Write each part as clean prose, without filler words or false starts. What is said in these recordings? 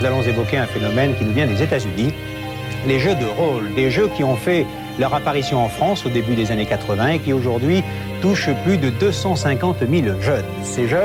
Nous allons évoquer un phénomène qui nous vient des États-Unis, les jeux de rôle, des jeux qui ont fait leur apparition en France au début des années 80 et qui aujourd'hui touchent plus de 250 000 jeunes. Ces jeux.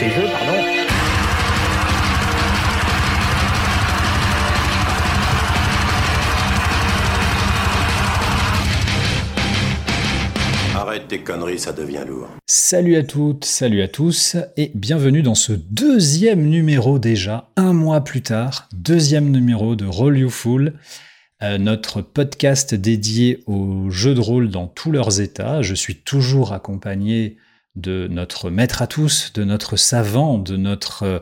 Arrête tes conneries, ça devient lourd. Salut à toutes, salut à tous, et bienvenue dans ce deuxième numéro déjà, un mois plus tard, deuxième numéro de Roll You Fool, notre podcast dédié aux jeux de rôle dans tous leurs états. Je suis toujours accompagné de notre maître à tous, de notre savant, de notre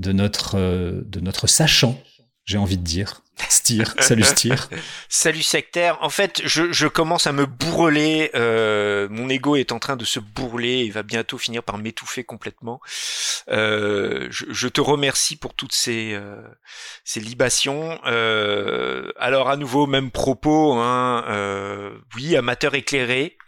sachant, j'ai envie de dire. Styr, salut Styr. Salut sectaire. En fait, je commence à me bourreler. Mon ego est en train de se bourreler et va bientôt finir par m'étouffer complètement. Je te remercie pour toutes ces libations. Alors à nouveau, même propos. Oui, amateur éclairé.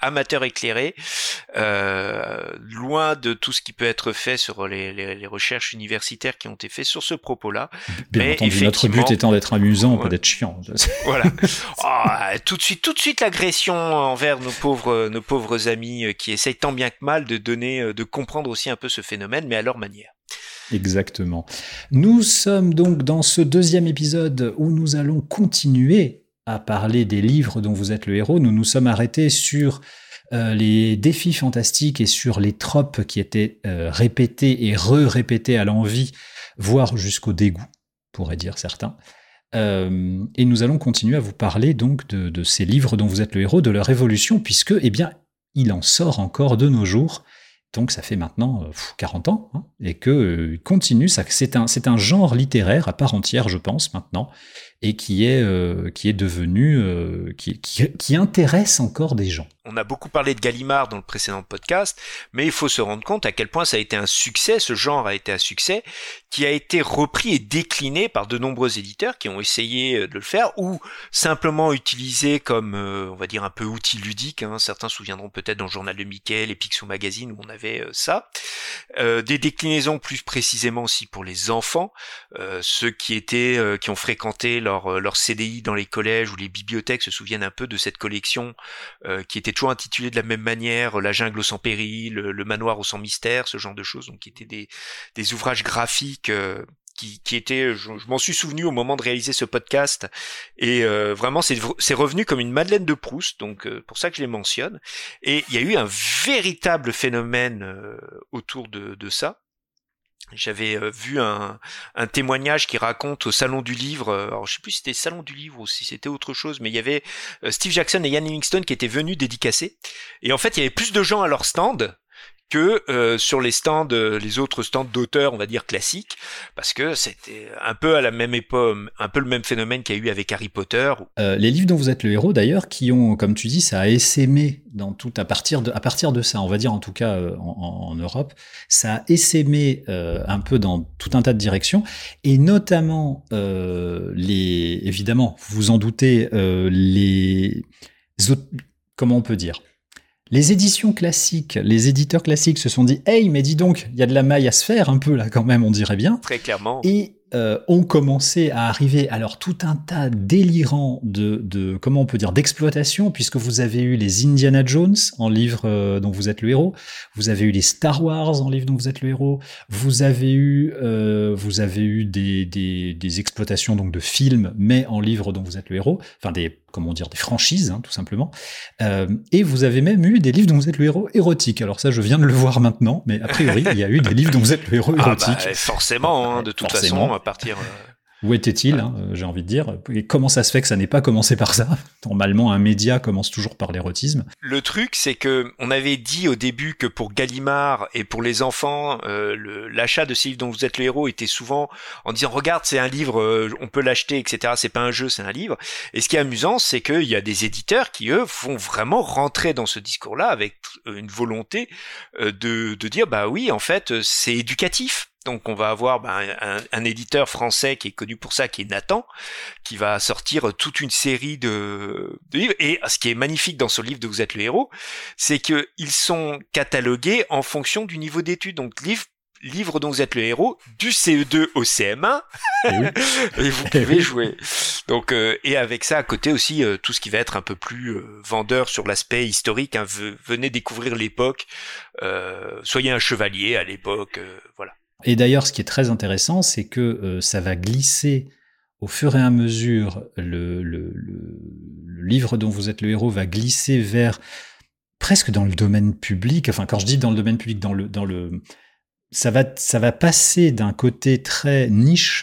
Loin de tout ce qui peut être fait sur les recherches universitaires qui ont été faites sur ce propos-là. Bien entendu, notre but étant d'être amusant, pas d'être chiant. Voilà. Tout de suite l'agression envers nos pauvres amis qui essayent tant bien que mal de comprendre aussi un peu ce phénomène, mais à leur manière. Exactement. Nous sommes donc dans ce deuxième épisode où nous allons continuer à parler des livres dont vous êtes le héros. Nous nous sommes arrêtés sur les défis fantastiques et sur les tropes qui étaient répétés et répétés à l'envi, voire jusqu'au dégoût, pourraient dire certains. Et nous allons continuer à vous parler donc de ces livres dont vous êtes le héros, de leur évolution, puisque, eh bien, il en sort encore de nos jours. Donc ça fait maintenant 40 ans, hein, et que continue. C'est un genre littéraire à part entière, je pense, maintenant, et qui est devenu, qui intéresse encore des gens. On a beaucoup parlé de Gallimard dans le précédent podcast, mais il faut se rendre compte à quel point ça a été un succès, ce genre a été un succès, qui a été repris et décliné par de nombreux éditeurs qui ont essayé de le faire, ou simplement utilisé comme, on va dire, un peu outil ludique. Certains se souviendront peut-être dans le journal de Mickey, les Picsou Magazine, où on avait ça. Des déclinaisons plus précisément aussi pour les enfants, ceux qui ont fréquenté leur CDI dans les collèges ou les bibliothèques se souviennent un peu de cette collection qui était toujours intitulée de la même manière, La jungle au sans péril, Le manoir au sans mystère, ce genre de choses, donc qui étaient des ouvrages graphiques qui étaient, je m'en suis souvenu au moment de réaliser ce podcast, et vraiment c'est revenu comme une Madeleine de Proust, donc pour ça que je les mentionne. Et il y a eu un véritable phénomène autour de ça. J'avais vu un témoignage qui raconte au Salon du Livre, alors je sais plus si c'était Salon du Livre ou si c'était autre chose, mais il y avait Steve Jackson et Ian Livingstone qui étaient venus dédicacer, et en fait il y avait plus de gens à leur stand que sur les stands, les autres stands d'auteurs, on va dire classiques, parce que c'était un peu à la même époque, un peu le même phénomène qu'il y a eu avec Harry Potter. Les livres dont vous êtes le héros, d'ailleurs, qui ont, comme tu dis, ça a essaimé dans tout à partir de ça, on va dire en tout cas en Europe, ça a essaimé un peu dans tout un tas de directions, et notamment évidemment, vous vous en doutez, comment on peut dire. Les éditions classiques, les éditeurs classiques se sont dit « Hey, mais dis donc, il y a de la maille à se faire un peu là quand même, on dirait bien. » Très clairement. Et ont commencé à arriver alors tout un tas délirants de comment on peut dire, d'exploitation, puisque vous avez eu les Indiana Jones en livre dont vous êtes le héros, vous avez eu les Star Wars en livre dont vous êtes le héros, vous avez eu des exploitations donc de films, mais en livre dont vous êtes le héros, enfin des franchises, hein, tout simplement. Et vous avez même eu des livres dont vous êtes le héros érotique. Alors ça, je viens de le voir maintenant, mais a priori, il y a eu des livres dont vous êtes le héros érotique. Forcément, de toute façon, à partir... Où était-il, j'ai envie de dire. Et comment ça se fait que ça n'ait pas commencé par ça ? Normalement, un média commence toujours par l'érotisme. Le truc, c'est que on avait dit au début que pour Gallimard et pour les enfants, l'achat de ces livres dont vous êtes le héros était souvent en disant « Regarde, c'est un livre, on peut l'acheter, etc. C'est pas un jeu, c'est un livre. » Et ce qui est amusant, c'est qu'il y a des éditeurs qui, eux, vont vraiment rentrer dans ce discours-là avec une volonté de dire « Bah oui, en fait, c'est éducatif. » Donc on va avoir un éditeur français qui est connu pour ça, qui est Nathan, qui va sortir toute une série de livres. Et ce qui est magnifique dans ce livre de Vous êtes le héros, c'est que ils sont catalogués en fonction du niveau d'études. Donc livre livre dont vous êtes le héros, du CE2 au CM1, Et oui. et vous pouvez jouer. Donc, et avec ça à côté aussi, tout ce qui va être un peu plus vendeur sur l'aspect historique, hein, venez découvrir l'époque, soyez un chevalier à l'époque, voilà. Et d'ailleurs, ce qui est très intéressant, c'est que ça va glisser au fur et à mesure, le livre dont vous êtes le héros va glisser vers presque dans le domaine public. Enfin, quand je dis dans le domaine public, ça va passer d'un côté très niche,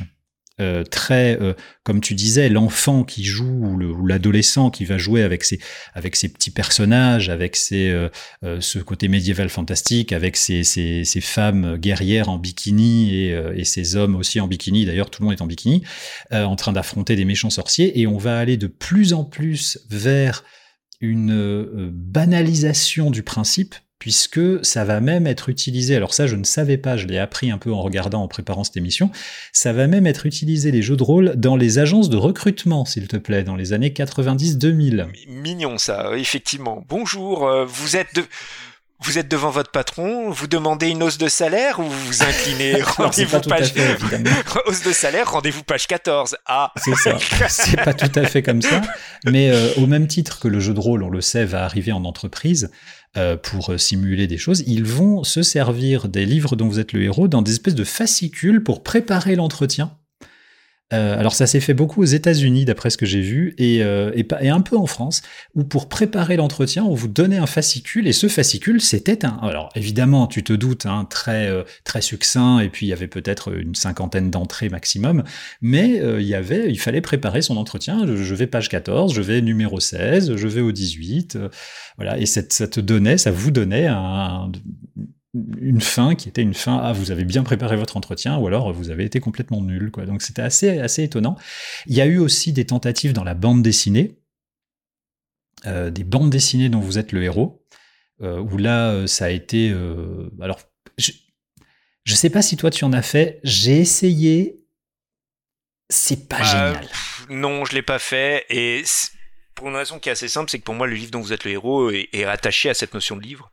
comme tu disais, l'enfant qui joue ou l'adolescent qui va jouer avec ses petits personnages, avec ce côté médiéval fantastique, avec ces femmes guerrières en bikini et ces hommes aussi en bikini. D'ailleurs, tout le monde est en bikini, en train d'affronter des méchants sorciers. Et on va aller de plus en plus vers une banalisation du principe, puisque ça va même être utilisé, alors ça je ne savais pas, je l'ai appris un peu en regardant, en préparant cette émission, ça va même être utilisé, les jeux de rôle, dans les agences de recrutement, s'il te plaît, dans les années 90-2000. Mignon ça, effectivement. Bonjour, vous êtes devant votre patron, vous demandez une hausse de salaire ou vous vous inclinez? Rendez-vous page... hausse de salaire, rendez-vous page 14. Ah. C'est ça, c'est pas tout à fait comme ça, mais au même titre que le jeu de rôle, on le sait, va arriver en entreprise, pour simuler des choses, ils vont se servir des livres dont vous êtes le héros dans des espèces de fascicules pour préparer l'entretien. Alors ça s'est fait beaucoup aux États-Unis d'après ce que j'ai vu et un peu en France, où pour préparer l'entretien on vous donnait un fascicule et ce fascicule c'était alors évidemment tu te doutes très très succinct et puis il y avait peut-être une 50aine d'entrées maximum, mais il fallait préparer son entretien. Je vais page 14, je vais numéro 16, je vais au 18, voilà, et ça vous donnait une fin qui était une fin, vous avez bien préparé votre entretien, ou alors vous avez été complètement nul, quoi. Donc c'était assez étonnant. Il y a eu aussi des tentatives dans la bande dessinée, des bandes dessinées dont vous êtes le héros, où là, ça a été... alors, je sais pas si toi tu en as fait, j'ai essayé, c'est pas génial. Non, je l'ai pas fait, et... pour une raison qui est assez simple, c'est que pour moi, le livre dont vous êtes le héros est attaché à cette notion de livre.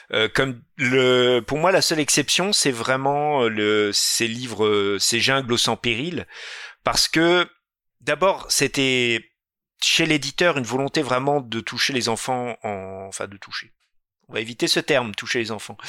Pour moi, la seule exception, c'est vraiment ces livres, ces jungles au sang péril, parce que d'abord, c'était chez l'éditeur une volonté vraiment de toucher les enfants, de toucher. On va éviter ce terme, toucher les enfants,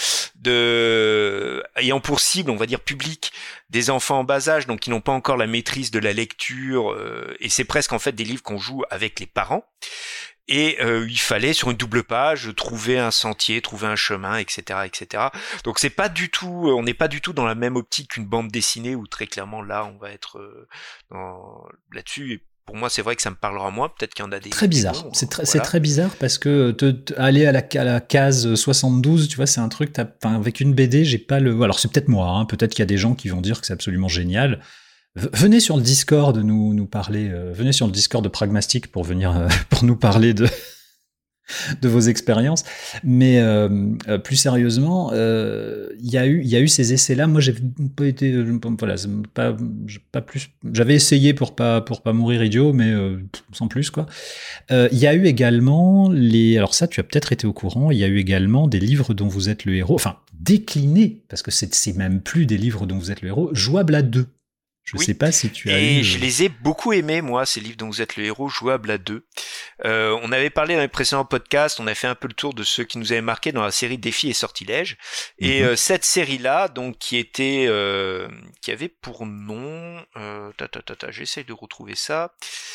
ayant pour cible, on va dire public, des enfants en bas âge, donc qui n'ont pas encore la maîtrise de la lecture, et c'est presque en fait des livres qu'on joue avec les parents. Et il fallait sur une double page trouver un sentier, trouver un chemin, etc., etc. Donc on n'est pas du tout dans la même optique qu'une bande dessinée où très clairement là on va être là-dessus. Et pour moi, c'est vrai que ça me parlera moins. Peut-être qu'il y en a des... Très bizarre. C'est très bizarre parce que aller à la case 72, tu vois, c'est un truc... avec une BD, j'ai pas le... Alors, c'est peut-être moi. Peut-être qu'il y a des gens qui vont dire que c'est absolument génial. Venez sur le Discord nous parler. Venez sur le Discord de Pragmastic pour venir pour nous parler de vos expériences. Mais plus sérieusement, il y a eu ces essais-là. Moi, j'ai pas été, pas plus. J'avais essayé pour pas mourir idiot, mais sans plus quoi. Il y a eu également alors ça, tu as peut-être été au courant. Il y a eu également des livres dont vous êtes le héros, enfin déclinés, parce que c'est même plus des livres dont vous êtes le héros, jouables à 2. Je sais pas si tu as eu... Et je les ai beaucoup aimés, moi, ces livres dont vous êtes le héros, jouables à 2. On avait parlé dans les précédents podcasts, on a fait un peu le tour de ceux qui nous avaient marqué dans la série Défis et Sortilèges. Et cette série-là, donc, qui avait pour nom... j'essaye de retrouver ça.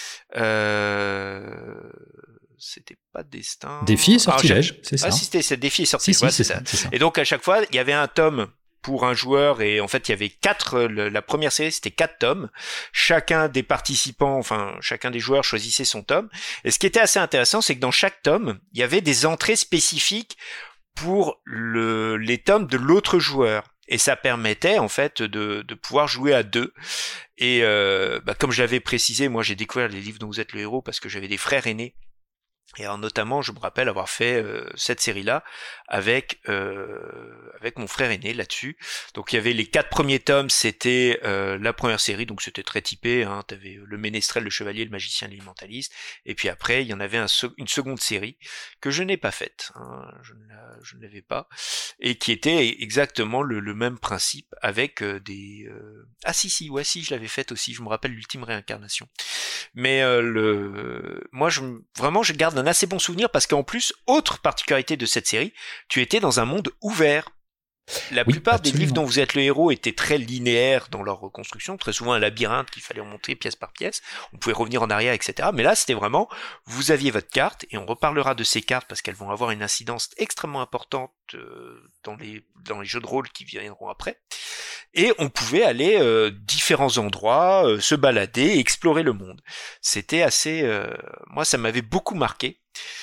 C'était pas Destin... Défis et Sortilèges, c'est ça. Ah, si, c'était Défis et Sortilèges, c'est ça. Et donc, à chaque fois, il y avait un tome pour un joueur, et en fait il y avait 4, la première série c'était 4 tomes, chacun des participants, chacun des joueurs choisissait son tome, et ce qui était assez intéressant c'est que dans chaque tome il y avait des entrées spécifiques pour les tomes de l'autre joueur, et ça permettait en fait de pouvoir jouer à 2. Et comme je l'avais précisé, moi j'ai découvert les livres dont vous êtes le héros parce que j'avais des frères aînés Et alors notamment, je me rappelle avoir fait cette série-là avec mon frère aîné là-dessus. Donc il y avait les 4 premiers tomes, c'était la première série, donc c'était très typé. Hein, t'avais le ménestrel, le chevalier, le magicien, l'élémentaliste. Et puis après, il y en avait une seconde série que je n'ai pas faite. Hein, je ne l'avais pas, et qui était exactement le même principe avec des. Ah si, je l'avais faite aussi. Je me rappelle l'ultime réincarnation. Mais moi, je garde un assez bon souvenir parce qu'en plus, autre particularité de cette série, tu étais dans un monde ouvert. La plupart des livres dont vous êtes le héros étaient très linéaires dans leur reconstruction, très souvent un labyrinthe qu'il fallait remonter pièce par pièce, on pouvait revenir en arrière, etc. Mais là, c'était vraiment, vous aviez votre carte, et on reparlera de ces cartes parce qu'elles vont avoir une incidence extrêmement importante dans les jeux de rôle qui viendront après, et on pouvait aller différents endroits, se balader, explorer le monde. C'était assez... moi, ça m'avait beaucoup marqué.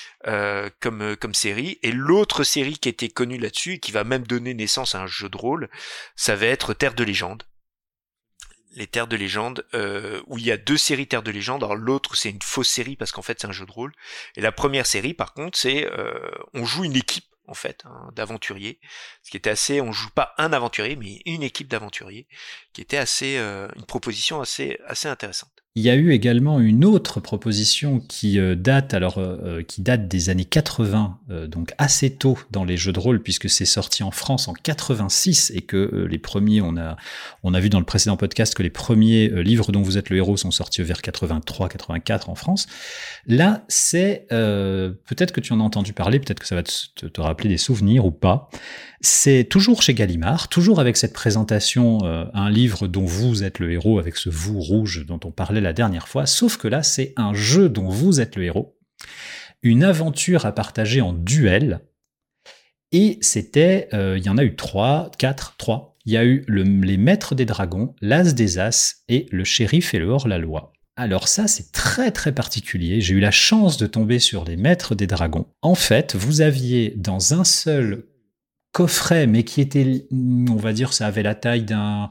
Comme série, et l'autre série qui était connue là-dessus et qui va même donner naissance à un jeu de rôle, ça va être Terre de légende. Les Terres de légende, où il y a 2 séries Terre de légende. Alors l'autre c'est une fausse série parce qu'en fait c'est un jeu de rôle, et la première série par contre c'est on joue une équipe en fait, hein, d'aventuriers, ce qui était assez, on joue pas un aventurier mais une équipe d'aventuriers, qui était assez une proposition assez intéressante. Il y a eu également une autre proposition qui date des années 80, donc assez tôt dans les jeux de rôle, puisque c'est sorti en France en 86, et que les premiers, on a vu dans le précédent podcast que les premiers livres dont vous êtes le héros sont sortis vers 83-84 en France. Là, c'est peut-être que tu en as entendu parler, peut-être que ça va te rappeler des souvenirs ou pas. C'est toujours chez Gallimard, toujours avec cette présentation, un livre dont vous êtes le héros, avec ce vous rouge dont on parlait la dernière fois, sauf que là, c'est un jeu dont vous êtes le héros, une aventure à partager en duel, et c'était, il y en a eu 3. Il y a eu les maîtres des dragons, l'as des as, et le shérif et le hors-la-loi. Alors ça, c'est très très particulier. J'ai eu la chance de tomber sur les maîtres des dragons. En fait, vous aviez dans un seul coffret, mais qui était, on va dire, ça avait la taille d'un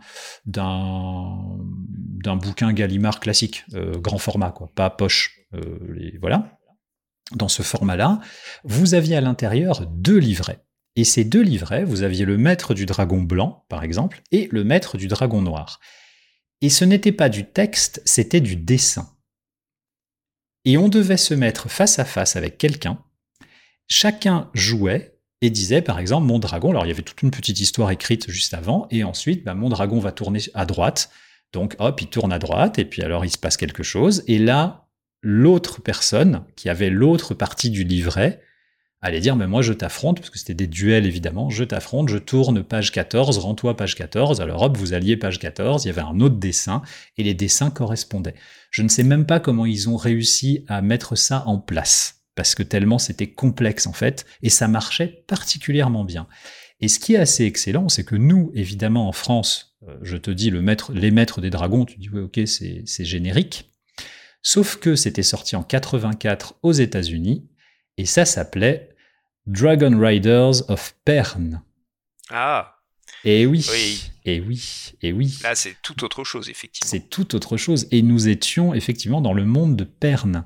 bouquin Gallimard classique, grand format, quoi, pas poche. Voilà. Dans ce format-là, vous aviez à l'intérieur 2 livrets. Et ces 2 livrets, vous aviez le maître du dragon blanc, par exemple, et le maître du dragon noir. Et ce n'était pas du texte, c'était du dessin. Et on devait se mettre face à face avec quelqu'un. Chacun jouait et disait, par exemple, mon dragon, alors il y avait toute une petite histoire écrite juste avant, et ensuite, mon dragon va tourner à droite, donc hop, il tourne à droite, et puis alors il se passe quelque chose, et là, l'autre personne, qui avait l'autre partie du livret, allait dire, mais moi je t'affronte, parce que c'était des duels évidemment, je t'affronte, je tourne page 14, rends-toi page 14, alors hop, vous alliez page 14, il y avait un autre dessin, et les dessins correspondaient. Je ne sais même pas comment ils ont réussi à mettre ça en place, parce que tellement c'était complexe en fait, et ça marchait particulièrement bien. Et ce qui est assez excellent, c'est que nous, évidemment en France, je te dis les maîtres des dragons, tu dis oui, ok, c'est générique, sauf que c'était sorti en 84 aux États-Unis, et ça s'appelait Dragon Riders of Pern. Ah. Et oui. Là, c'est tout autre chose, effectivement. C'est tout autre chose, et nous étions effectivement dans le monde de Pern.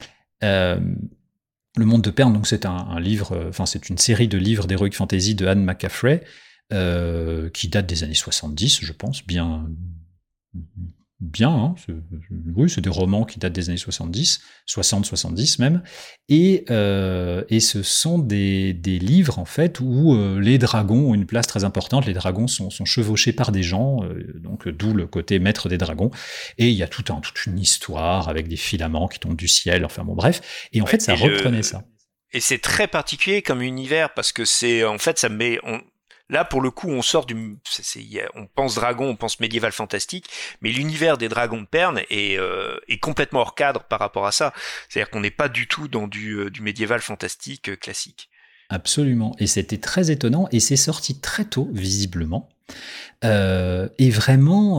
Le monde de Pern, donc c'est un livre, c'est une série de livres d'heroic fantasy de Anne McCaffrey, qui date des années 70, je pense, bien, hein, c'est des romans qui datent des années 70, 60-70 même, et ce sont des livres en fait où les dragons ont une place très importante, les dragons sont chevauchés par des gens, donc d'où le côté maître des dragons, et il y a toute une histoire avec des filaments qui tombent du ciel, enfin bon bref, et en fait ça reprenait ça. Et c'est très particulier comme univers, parce que c'est, en fait, ça met... Là, pour le coup, on sort on pense dragon, on pense médiéval fantastique, mais l'univers des dragons de Pern est complètement hors cadre par rapport à ça. C'est-à-dire qu'on n'est pas du tout dans du médiéval fantastique classique. Absolument. Et c'était très étonnant, et c'est sorti très tôt, visiblement. Et vraiment,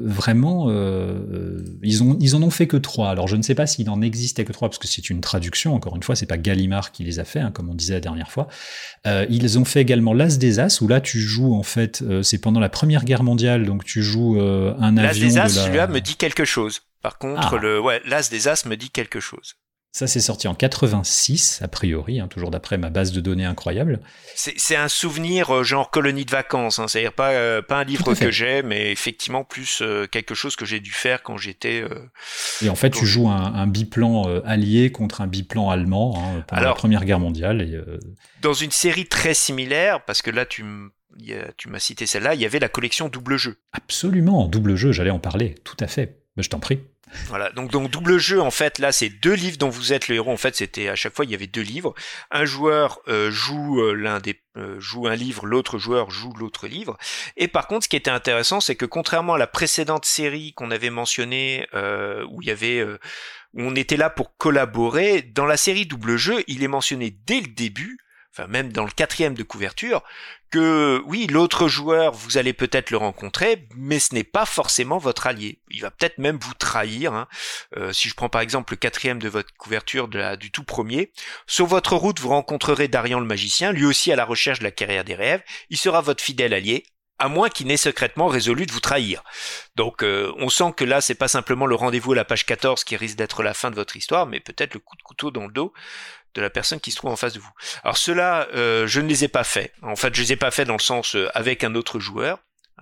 ils en ont fait que 3. Alors je ne sais pas s'il en existait que 3, parce que c'est une traduction, encore une fois, c'est pas Gallimard qui les a fait, hein, comme on disait la dernière fois. Ils ont fait également l'As des As, où là tu joues, en fait, c'est pendant la Première Guerre mondiale, donc tu joues un avion. L'As des As, celui-là me dit quelque chose. Par contre, l'As des As me dit quelque chose. Ça, c'est sorti en 86, a priori, hein, toujours d'après ma base de données incroyable. C'est un souvenir genre colonie de vacances, hein, c'est-à-dire pas un livre que j'ai, mais effectivement plus quelque chose que j'ai dû faire quand j'étais... Et en fait, tu joues un biplan allié contre un biplan allemand pendant la Première Guerre mondiale. Et, dans une série très similaire, parce que là, tu m'as cité celle-là, il y avait la collection Double Jeu. Absolument, Double Jeu, j'allais en parler, tout à fait. Ben, je t'en prie. Voilà, donc Double Jeu, en fait, là, c'est 2 livres dont vous êtes le héros. En fait, c'était à chaque fois, il y avait 2 livres. Un joueur joue joue un livre, l'autre joueur joue l'autre livre. Et par contre, ce qui était intéressant, c'est que contrairement à la précédente série qu'on avait mentionnée, où il y avait où on était là pour collaborer, dans la série Double Jeu, il est mentionné dès le début, enfin même dans le 4e de couverture, que oui, l'autre joueur, vous allez peut-être le rencontrer, mais ce n'est pas forcément votre allié. Il va peut-être même vous trahir. Hein. Si je prends par exemple le 4e de votre couverture du tout premier, sur votre route, vous rencontrerez Darian le magicien, lui aussi à la recherche de la carrière des rêves. Il sera votre fidèle allié, à moins qu'il n'ait secrètement résolu de vous trahir. Donc on sent que là, c'est pas simplement le rendez-vous à la page 14 qui risque d'être la fin de votre histoire, mais peut-être le coup de couteau dans le dos de la personne qui se trouve en face de vous. Alors ceux-là, je ne les ai pas faits. En fait, je les ai pas faits dans le sens avec un autre joueur,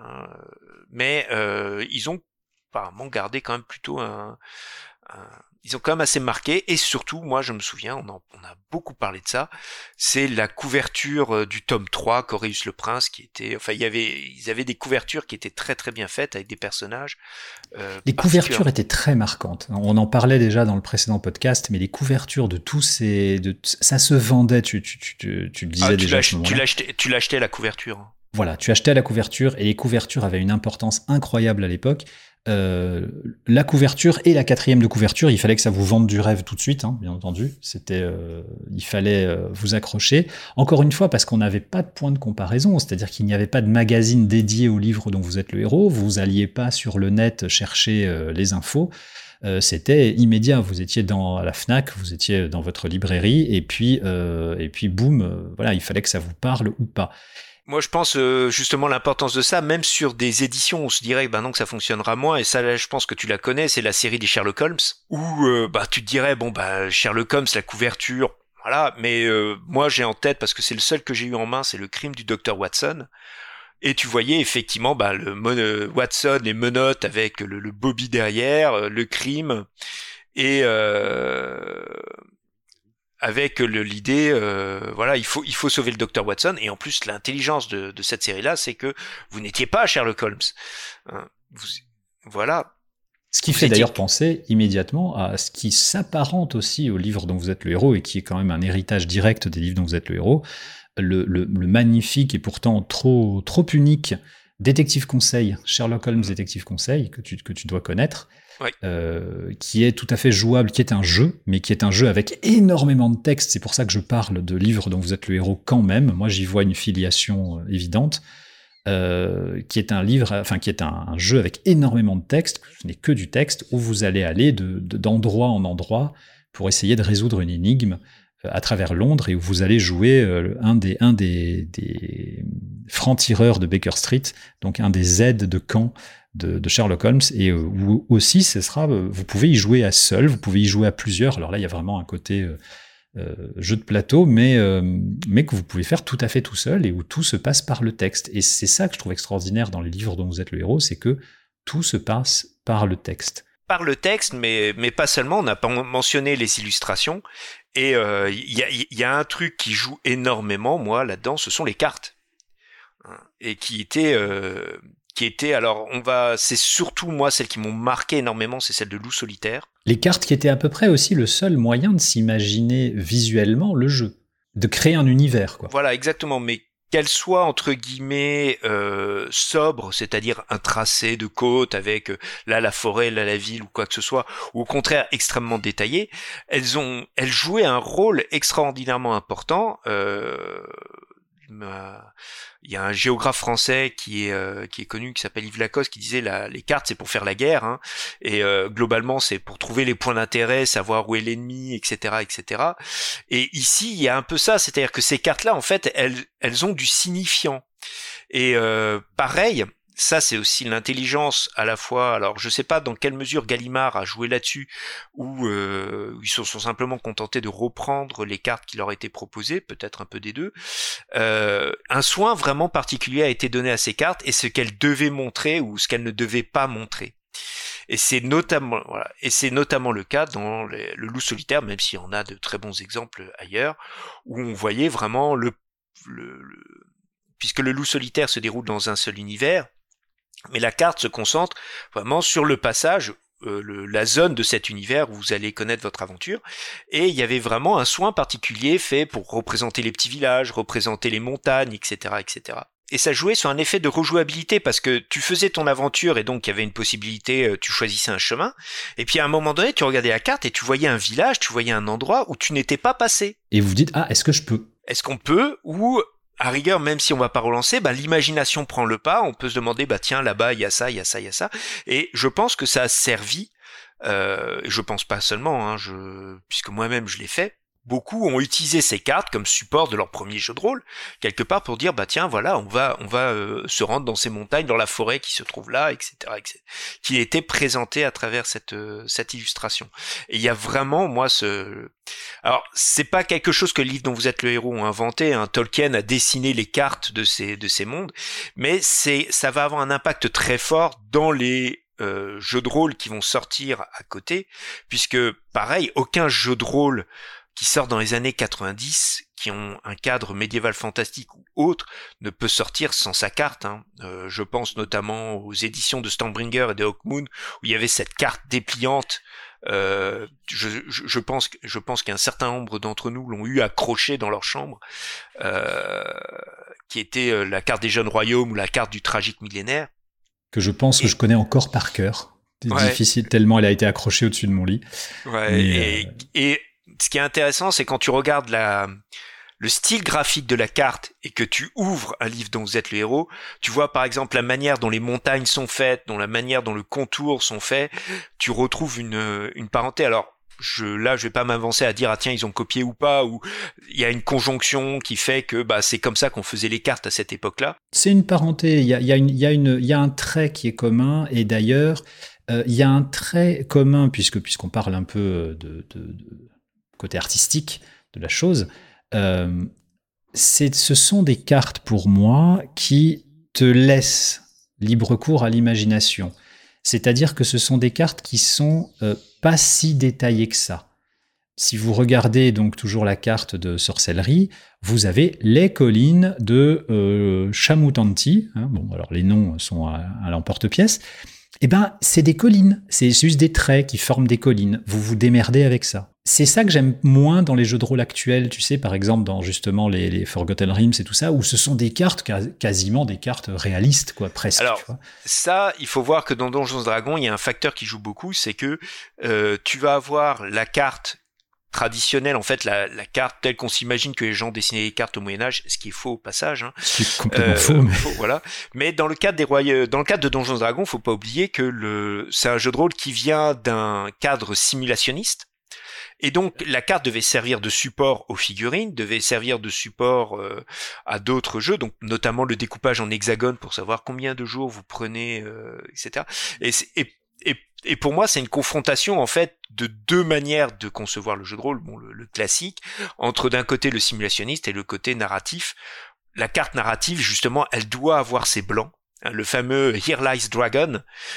mais ils ont apparemment gardé quand même plutôt ils ont quand même assez marqué, et surtout, moi je me souviens, on a beaucoup parlé de ça, c'est la couverture du tome 3, Coréus le Prince, qui était, enfin ils avaient des couvertures qui étaient très très bien faites, avec des personnages. Les couvertures étaient très marquantes. On en parlait déjà dans le précédent podcast, mais les couvertures de tous ça se vendait, tu le disais déjà. Tu l'achetais à la couverture. Voilà, tu achetais à la couverture, et les couvertures avaient une importance incroyable à l'époque. La couverture et la 4e de couverture, il fallait que ça vous vende du rêve tout de suite, hein, bien entendu. Il fallait vous accrocher. Encore une fois, parce qu'on n'avait pas de point de comparaison, c'est-à-dire qu'il n'y avait pas de magazine dédié au livre dont vous êtes le héros. Vous alliez pas sur le net chercher les infos. C'était immédiat. Vous étiez à la Fnac, vous étiez dans votre librairie, et puis boum, voilà, il fallait que ça vous parle ou pas. Moi, je pense justement l'importance de ça, même sur des éditions, on se dirait non, que ça fonctionnera moins, et ça, là, je pense que tu la connais, c'est la série des Sherlock Holmes, où tu te dirais, Sherlock Holmes, la couverture, voilà, mais moi j'ai en tête, parce que c'est le seul que j'ai eu en main, c'est le crime du docteur Watson, et tu voyais effectivement Watson, les menottes avec le Bobby derrière, le crime, et... avec l'idée, il faut sauver le docteur Watson, et en plus l'intelligence de cette série-là, c'est que vous n'étiez pas Sherlock Holmes. Voilà. Ce qui fait d'ailleurs penser immédiatement à ce qui s'apparente aussi au livre dont vous êtes le héros, et qui est quand même un héritage direct des livres dont vous êtes le héros, le magnifique et pourtant trop unique Détective Conseil, Sherlock Holmes Détective Conseil, que tu dois connaître. Oui. Qui est tout à fait jouable, qui est un jeu, mais qui est un jeu avec énormément de texte. C'est pour ça que je parle de livres dont vous êtes le héros quand même. Moi, j'y vois une filiation évidente, qui est un jeu avec énormément de texte. Ce n'est que du texte, où vous allez aller d'endroit en endroit pour essayer de résoudre une énigme à travers Londres, et où vous allez jouer un des francs-tireurs de Baker Street, donc un des aides de camp de Sherlock Holmes, et où aussi vous pouvez y jouer à seul, vous pouvez y jouer à plusieurs. Alors là, il y a vraiment un côté jeu de plateau, mais que vous pouvez faire tout à fait tout seul, et où tout se passe par le texte. Et c'est ça que je trouve extraordinaire dans les livres dont vous êtes le héros, c'est que tout se passe par le texte. Par le texte, mais pas seulement. On n'a pas mentionné les illustrations, et il y a un truc qui joue énormément, moi, là-dedans, ce sont les cartes, et qui était alors c'est surtout moi celles qui m'ont marqué énormément, c'est celle de Loup solitaire. Les cartes qui étaient à peu près aussi le seul moyen de s'imaginer visuellement le jeu, de créer un univers, quoi. Voilà, exactement, mais qu'elle soit entre guillemets sobre, c'est-à-dire un tracé de côte avec là la forêt, là la ville ou quoi que ce soit, ou au contraire extrêmement détaillé, elles jouaient un rôle extraordinairement important. Il y a un géographe français qui est connu, qui s'appelle Yves Lacoste, qui disait les cartes c'est pour faire la guerre, hein, et globalement c'est pour trouver les points d'intérêt, savoir où est l'ennemi, etc., etc. Et ici il y a un peu ça, c'est-à-dire que ces cartes-là en fait elles ont du signifiant. Et pareil, ça, c'est aussi l'intelligence à la fois. Alors, je sais pas dans quelle mesure Gallimard a joué là-dessus, ou ils se sont simplement contentés de reprendre les cartes qui leur étaient proposées, peut-être un peu des deux. Un soin vraiment particulier a été donné à ces cartes et ce qu'elles devaient montrer ou ce qu'elles ne devaient pas montrer. Et c'est notamment le cas dans le loup solitaire, même s'il y en a de très bons exemples ailleurs, où on voyait vraiment puisque le loup solitaire se déroule dans un seul univers. Mais la carte se concentre vraiment sur le passage, la zone de cet univers où vous allez connaître votre aventure. Et il y avait vraiment un soin particulier fait pour représenter les petits villages, représenter les montagnes, etc., etc. Et ça jouait sur un effet de rejouabilité parce que tu faisais ton aventure et donc il y avait une possibilité, tu choisissais un chemin. Et puis à un moment donné, tu regardais la carte et tu voyais un village, tu voyais un endroit où tu n'étais pas passé. Et vous dites, est-ce que je peux ? Est-ce qu'on peut ? Ou à rigueur, même si on va pas relancer, l'imagination prend le pas, on peut se demander, tiens, là-bas, il y a ça, il y a ça, il y a ça. Et je pense que ça a servi, je pense pas seulement, puisque moi-même je l'ai fait, beaucoup ont utilisé ces cartes comme support de leur premier jeu de rôle, quelque part pour dire, tiens, voilà, on va se rendre dans ces montagnes, dans la forêt qui se trouve là, etc., qui était présenté à travers cette illustration. Et il y a vraiment, alors, c'est pas quelque chose que le livre dont vous êtes le héros ont inventé, Tolkien a dessiné les cartes de ces mondes, mais ça va avoir un impact très fort dans les jeux de rôle qui vont sortir à côté, puisque, pareil, aucun jeu de rôle qui sort dans les années 90, qui ont un cadre médiéval fantastique ou autre, ne peut sortir sans sa carte. Je pense notamment aux éditions de Stormbringer et de Hawkmoon, où il y avait cette carte dépliante. Je pense qu'un certain nombre d'entre nous l'ont eu accroché dans leur chambre, qui était la carte des jeunes royaumes ou la carte du tragique millénaire. Que je pense que je connais encore par cœur. C'est difficile, tellement elle a été accrochée au-dessus de mon lit. Ouais, et ce qui est intéressant, c'est quand tu regardes le style graphique de la carte et que tu ouvres un livre dont vous êtes le héros, tu vois par exemple la manière dont les montagnes sont faites, la manière dont le contour sont faits, tu retrouves une parenté. Alors, je vais pas m'avancer à dire tiens ils ont copié ou pas, ou il y a une conjonction qui fait que c'est comme ça qu'on faisait les cartes à cette époque-là. C'est une parenté, il y a un trait qui est commun, et d'ailleurs il y a un trait commun puisqu'on parle un peu de côté artistique de la chose. Ce sont des cartes pour moi qui te laissent libre cours à l'imagination. C'est-à-dire que ce sont des cartes qui sont pas si détaillées que ça. Si vous regardez donc toujours la carte de sorcellerie, vous avez les collines de Shamutanti. Alors les noms sont à l'emporte-pièce. C'est des collines. C'est juste des traits qui forment des collines. Vous vous démerdez avec ça. C'est ça que j'aime moins dans les jeux de rôle actuels, tu sais, par exemple dans justement les Forgotten Realms et tout ça, où ce sont des cartes, quasiment des cartes réalistes, quoi, presque. Alors, tu vois. Ça, il faut voir que dans Donjons & Dragons, il y a un facteur qui joue beaucoup, c'est que tu vas avoir la carte traditionnelle, en fait, la carte telle qu'on s'imagine que les gens dessinaient les cartes au Moyen-Âge, ce qui est faux au passage. C'est complètement faux. Mais... voilà. Mais dans le cadre dans le cadre de Donjons & Dragons, faut pas oublier que c'est un jeu de rôle qui vient d'un cadre simulationniste. Et donc, la carte devait servir de support aux figurines, devait servir de support à d'autres jeux, donc notamment le découpage en hexagone pour savoir combien de jours vous prenez, etc. Et pour moi, c'est une confrontation, en fait, de deux manières de concevoir le jeu de rôle, le classique, entre d'un côté le simulationniste et le côté narratif. La carte narrative, justement, elle doit avoir ses blancs. Le fameux Here Lies Dragon,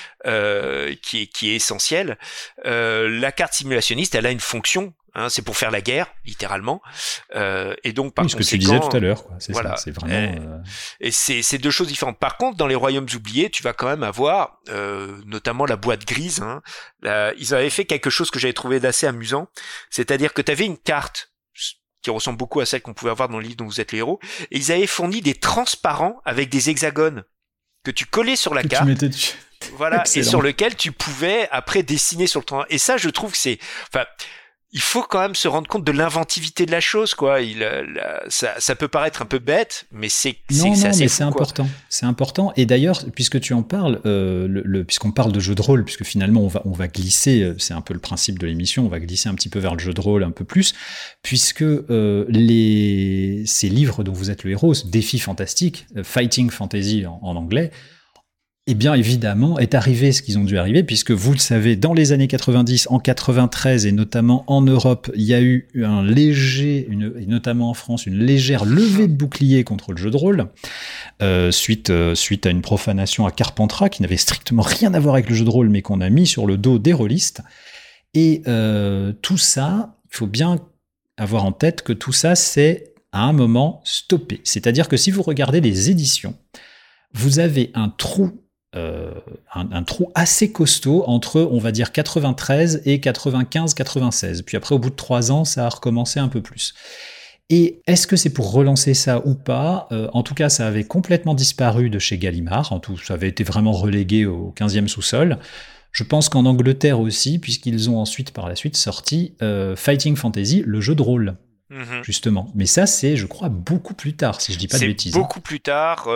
qui est essentiel. La carte simulationniste, elle a une fonction, c'est pour faire la guerre, littéralement. Et donc, par conséquent, ce que tu disais tout à l'heure, quoi. Voilà. Ça, c'est vraiment. Et c'est deux choses différentes. Par contre, dans les royaumes oubliés, tu vas quand même avoir, notamment la boîte grise. Ils avaient fait quelque chose que j'avais trouvé d'assez amusant, c'est-à-dire que tu avais une carte qui ressemble beaucoup à celle qu'on pouvait avoir dans le livre dont vous êtes les héros, et ils avaient fourni des transparents avec des hexagones que tu collais sur la carte, voilà, et sur lequel tu pouvais après dessiner sur le terrain. Et ça, je trouve que il faut quand même se rendre compte de l'inventivité de la chose, quoi. Ça peut paraître un peu bête, mais c'est assez fou, important. C'est important. Et d'ailleurs, puisque tu en parles, puisqu'on parle de jeu de rôle, puisque finalement on va glisser, c'est un peu le principe de l'émission, on va glisser un petit peu vers le jeu de rôle un peu plus, puisque ces livres dont vous êtes le héros, ce défi fantastique, Fighting Fantasy en anglais, Eh bien, évidemment, est arrivé ce qu'ils ont dû arriver, puisque vous le savez, dans les années 90, en 93, et notamment en Europe, il y a eu et notamment en France, une légère levée de bouclier contre le jeu de rôle, suite à une profanation à Carpentras, qui n'avait strictement rien à voir avec le jeu de rôle, mais qu'on a mis sur le dos des rôlistes. Et tout ça, il faut bien avoir en tête que tout ça, c'est à un moment stoppé. C'est-à-dire que si vous regardez les éditions, vous avez un trou assez costaud entre, on va dire, 93 et 95-96. Puis après, au bout de 3 ans, ça a recommencé un peu plus. Et est-ce que c'est pour relancer ça ou pas ? En tout cas, ça avait complètement disparu de chez Gallimard. Ça avait été vraiment relégué au 15e sous-sol. Je pense qu'en Angleterre aussi, puisqu'ils ont ensuite, par la suite, sorti Fighting Fantasy, le jeu de rôle. Justement. Mais ça, c'est, je crois, beaucoup plus tard, si je dis pas de bêtises. C'est beaucoup plus tard.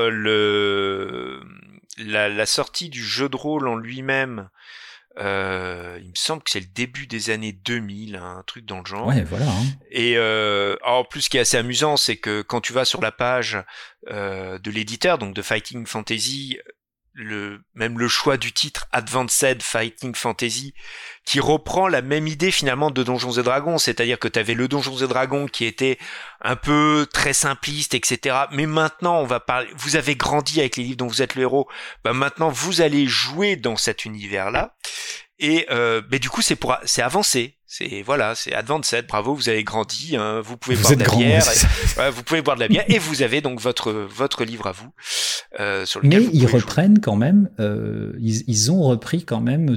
La sortie du jeu de rôle en lui-même, il me semble que c'est le début des années 2000, un truc dans le genre. Ouais, voilà. Et en plus, ce qui est assez amusant, c'est que quand tu vas sur la page de l'éditeur, donc de Fighting Fantasy, même le choix du titre Advanced Fighting Fantasy, qui reprend la même idée finalement de Donjons et Dragons, c'est-à-dire que tu avais le Donjons et Dragons qui était un peu très simpliste, etc. Mais maintenant, on va parler. Vous avez grandi avec les livres dont vous êtes le héros. Bah maintenant, vous allez jouer dans cet univers-là. Et du coup, c'est avancé. C'est Advanced. Bravo, vous avez grandi. Hein, vous pouvez boire de la bière. Vous pouvez boire de la bière et vous avez donc votre livre à vous. Sur lequel mais vous ils pouvez reprennent jouer. Quand même. Ils ont repris quand même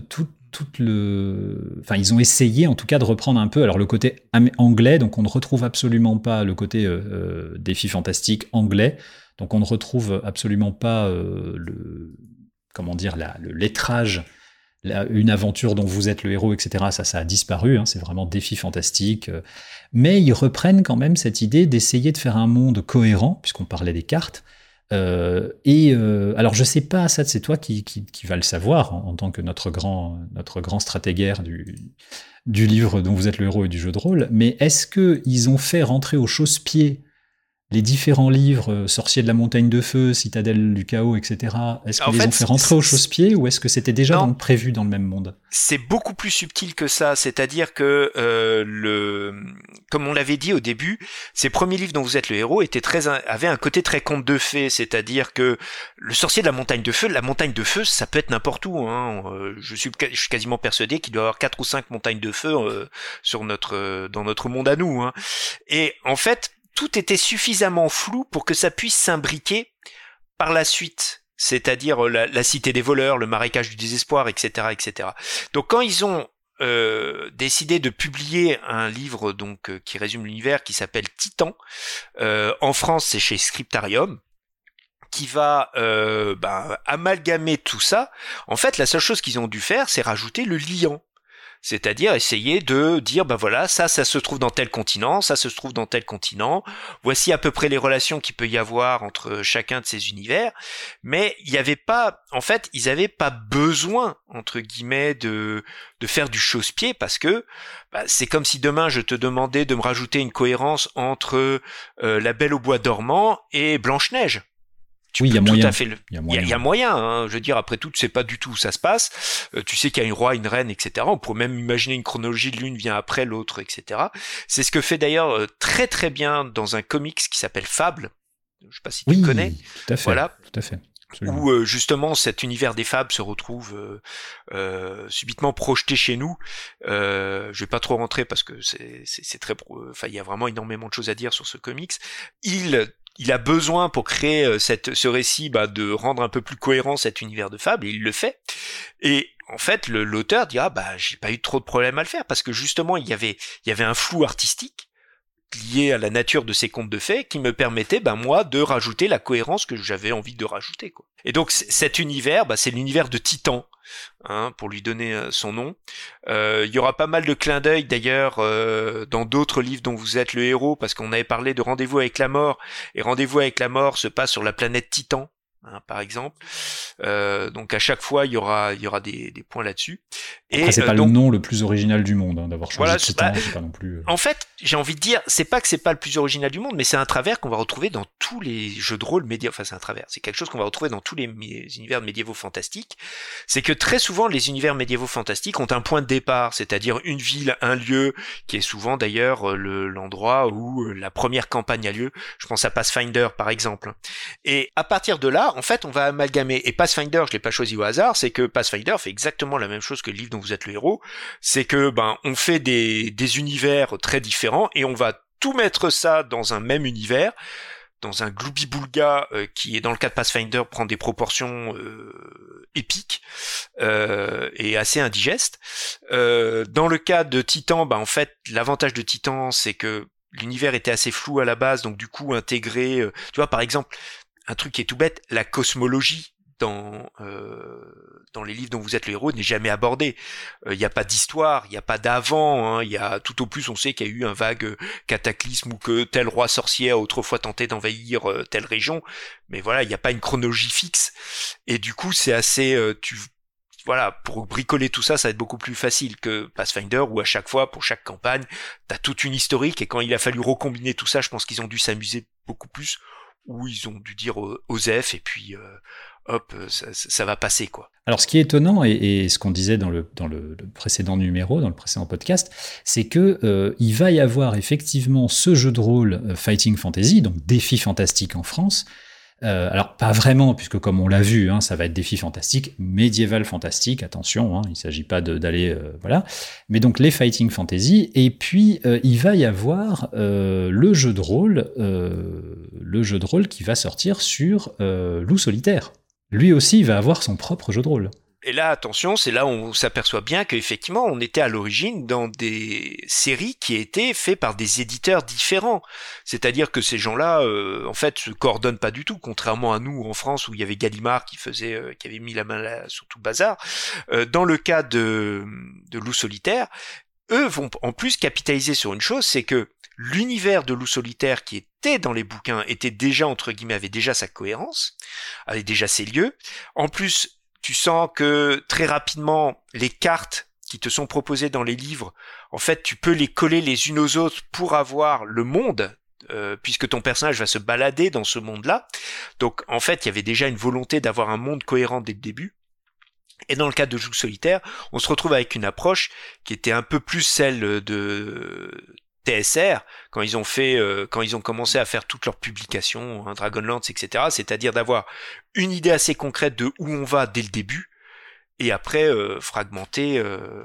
ils ont essayé en tout cas de reprendre un peu. Alors le côté anglais, donc on ne retrouve absolument pas le côté défi fantastique anglais. Donc on ne retrouve absolument pas le lettrage. Une aventure dont vous êtes le héros, etc., ça a disparu, c'est vraiment défi fantastique. Mais ils reprennent quand même cette idée d'essayer de faire un monde cohérent, puisqu'on parlait des cartes. Alors je sais pas, Assad, c'est toi qui va le savoir en tant que notre grand stratégaire du livre dont vous êtes le héros et du jeu de rôle, mais est-ce qu'ils ont fait rentrer au chausse-pied les différents livres, Sorcier de la Montagne de Feu, Citadelle du Chaos, etc., est-ce qu'ils les ont fait rentrer au chausse-pied ou est-ce que c'était déjà prévu dans le même monde ? C'est beaucoup plus subtil que ça, c'est-à-dire que comme on l'avait dit au début, ces premiers livres dont vous êtes le héros avaient un côté très conte de fées, c'est-à-dire que le Sorcier de la Montagne de Feu, ça peut être n'importe où. Je suis quasiment persuadé qu'il doit y avoir 4 ou 5 montagnes de feu dans notre monde à nous. Et en fait, tout était suffisamment flou pour que ça puisse s'imbriquer par la suite. C'est-à-dire la cité des voleurs, le marécage du désespoir, etc., etc. Donc quand ils ont décidé de publier un livre qui résume l'univers, qui s'appelle Titan, en France c'est chez Scriptarium, qui va amalgamer tout ça. En fait, la seule chose qu'ils ont dû faire, c'est rajouter le liant. C'est-à-dire essayer de dire, ça se trouve dans tel continent, ça se trouve dans tel continent. Voici à peu près les relations qu'il peut y avoir entre chacun de ces univers. Mais ils n'avaient pas besoin, entre guillemets, de faire du chausse-pied parce que c'est comme si demain je te demandais de me rajouter une cohérence entre La Belle au bois dormant et Blanche-Neige. Oui, il y a moyen. Il y a moyen. Je veux dire, après tout, tu sais pas du tout où ça se passe. Tu sais qu'il y a un roi, une reine, etc. On pourrait même imaginer une chronologie de l'une vient après l'autre, etc. C'est ce que fait d'ailleurs très très bien dans un comics qui s'appelle Fable. Je sais pas si tu connais. Tout à fait. Voilà. Tout à fait. Absolument. Où justement cet univers des fables se retrouve subitement projeté chez nous. Je vais pas trop rentrer parce que c'est très, il y a vraiment énormément de choses à dire sur ce comics. Il a besoin pour créer ce récit de rendre un peu plus cohérent cet univers de fables et il le fait. Et en fait, l'auteur dit j'ai pas eu trop de problème à le faire parce que justement il y avait un flou artistique lié à la nature de ces contes de fées qui me permettait moi de rajouter la cohérence que j'avais envie de rajouter, quoi. Et donc cet univers, c'est l'univers de Titan, pour lui donner son nom. Il y aura pas mal de clins d'œil d'ailleurs dans d'autres livres dont vous êtes le héros, parce qu'on avait parlé de Rendez-vous avec la mort, et Rendez-vous avec la mort se passe sur la planète Titan. hein, par exemple. Donc à chaque fois, il y aura des points là-dessus. Après, c'est pas donc, le nom le plus original du monde, hein, d'avoir choisi voilà, Titan, c'est pas non plus... En fait, j'ai envie de dire, c'est pas que c'est pas le plus original du monde, mais c'est un travers qu'on va retrouver dans tous les jeux de rôle médiévaux. Enfin, c'est un travers. C'est quelque chose qu'on va retrouver dans tous les univers médiévaux fantastiques. C'est que très souvent, les univers médiévaux fantastiques ont un point de départ, c'est-à-dire une ville, un lieu, qui est souvent d'ailleurs l'endroit où la première campagne a lieu. Je pense à Pathfinder, par exemple. Et à partir de là, en fait, on va amalgamer. Et Pathfinder, je l'ai pas choisi au hasard, c'est que Pathfinder fait exactement la même chose que le livre dont vous êtes le héros. C'est que, on fait des univers très différents et on va tout mettre ça dans un même univers, dans un gloubi-boulga qui, dans le cas de Pathfinder, prend des proportions épiques et assez indigestes. Dans le cas de Titan, en fait, l'avantage de Titan, c'est que l'univers était assez flou à la base, donc du coup, intégrer, tu vois, par exemple, un truc qui est tout bête, la cosmologie dans les livres dont vous êtes le héros n'est jamais abordé. Il n'y a pas d'histoire, il n'y a pas d'avant, il y a tout au plus on sait qu'il y a eu un vague cataclysme ou que tel roi sorcier a autrefois tenté d'envahir telle région, mais voilà, il n'y a pas une chronologie fixe. Et du coup, c'est assez voilà, pour bricoler tout ça, ça va être beaucoup plus facile que Pathfinder où à chaque fois, pour chaque campagne, t'as toute une historique et quand il a fallu recombiner tout ça, je pense qu'ils ont dû s'amuser beaucoup plus, ou ils ont dû dire Osef et puis hop, ça va passer, quoi. Alors, ce qui est étonnant, et ce qu'on disait dans le précédent numéro, dans le précédent podcast, c'est que il va y avoir effectivement ce jeu de rôle Fighting Fantasy, donc défi fantastique en France. Alors, pas vraiment, puisque comme on l'a vu, ça va être défi fantastique, médiéval fantastique, attention, il ne s'agit pas d'aller... voilà. Mais donc, les Fighting Fantasy, et puis il va y avoir le jeu de rôle qui va sortir sur Loup Solitaire. Lui aussi, il va avoir son propre jeu de rôle. Et là, attention, c'est là où on s'aperçoit bien qu'effectivement, on était à l'origine dans des séries qui étaient faites par des éditeurs différents. C'est-à-dire que ces gens-là, en fait, se coordonnent pas du tout, contrairement à nous en France où il y avait Gallimard qui avait mis la main là sur tout le bazar. Dans le cas de Loup Solitaire, eux vont en plus capitaliser sur une chose, c'est que l'univers de Loup Solitaire qui était dans les bouquins était déjà, entre guillemets, avait déjà sa cohérence, avait déjà ses lieux. En plus, tu sens que très rapidement, les cartes qui te sont proposées dans les livres, en fait, tu peux les coller les unes aux autres pour avoir le monde, puisque ton personnage va se balader dans ce monde-là. Donc, en fait, il y avait déjà une volonté d'avoir un monde cohérent dès le début. Et dans le cas de Loup Solitaire, on se retrouve avec une approche qui était un peu plus celle de TSR, quand ils ont commencé à faire toutes leurs publications, Dragonlance, etc., c'est-à-dire d'avoir une idée assez concrète de où on va dès le début, et après fragmenter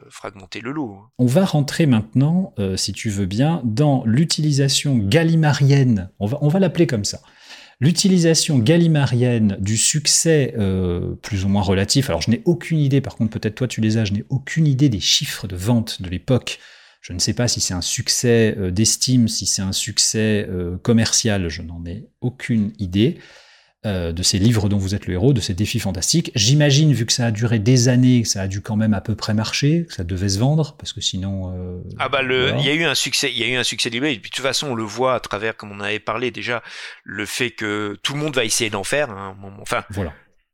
le lot. On va rentrer maintenant, si tu veux bien, dans l'utilisation gallimarienne, on va l'appeler comme ça, l'utilisation gallimarienne du succès plus ou moins relatif. Alors je n'ai aucune idée, par contre peut-être toi tu les as, je n'ai aucune idée des chiffres de vente de l'époque. Je ne sais pas si c'est un succès d'estime, si c'est un succès commercial, je n'en ai aucune idée de ces livres dont vous êtes le héros, de ces défis fantastiques. J'imagine, vu que ça a duré des années, que ça a dû quand même à peu près marcher, que ça devait se vendre, parce que sinon... il y a eu un succès libre, et puis de toute façon on le voit à travers, comme on avait parlé déjà, le fait que tout le monde va essayer d'en faire, enfin... Voilà.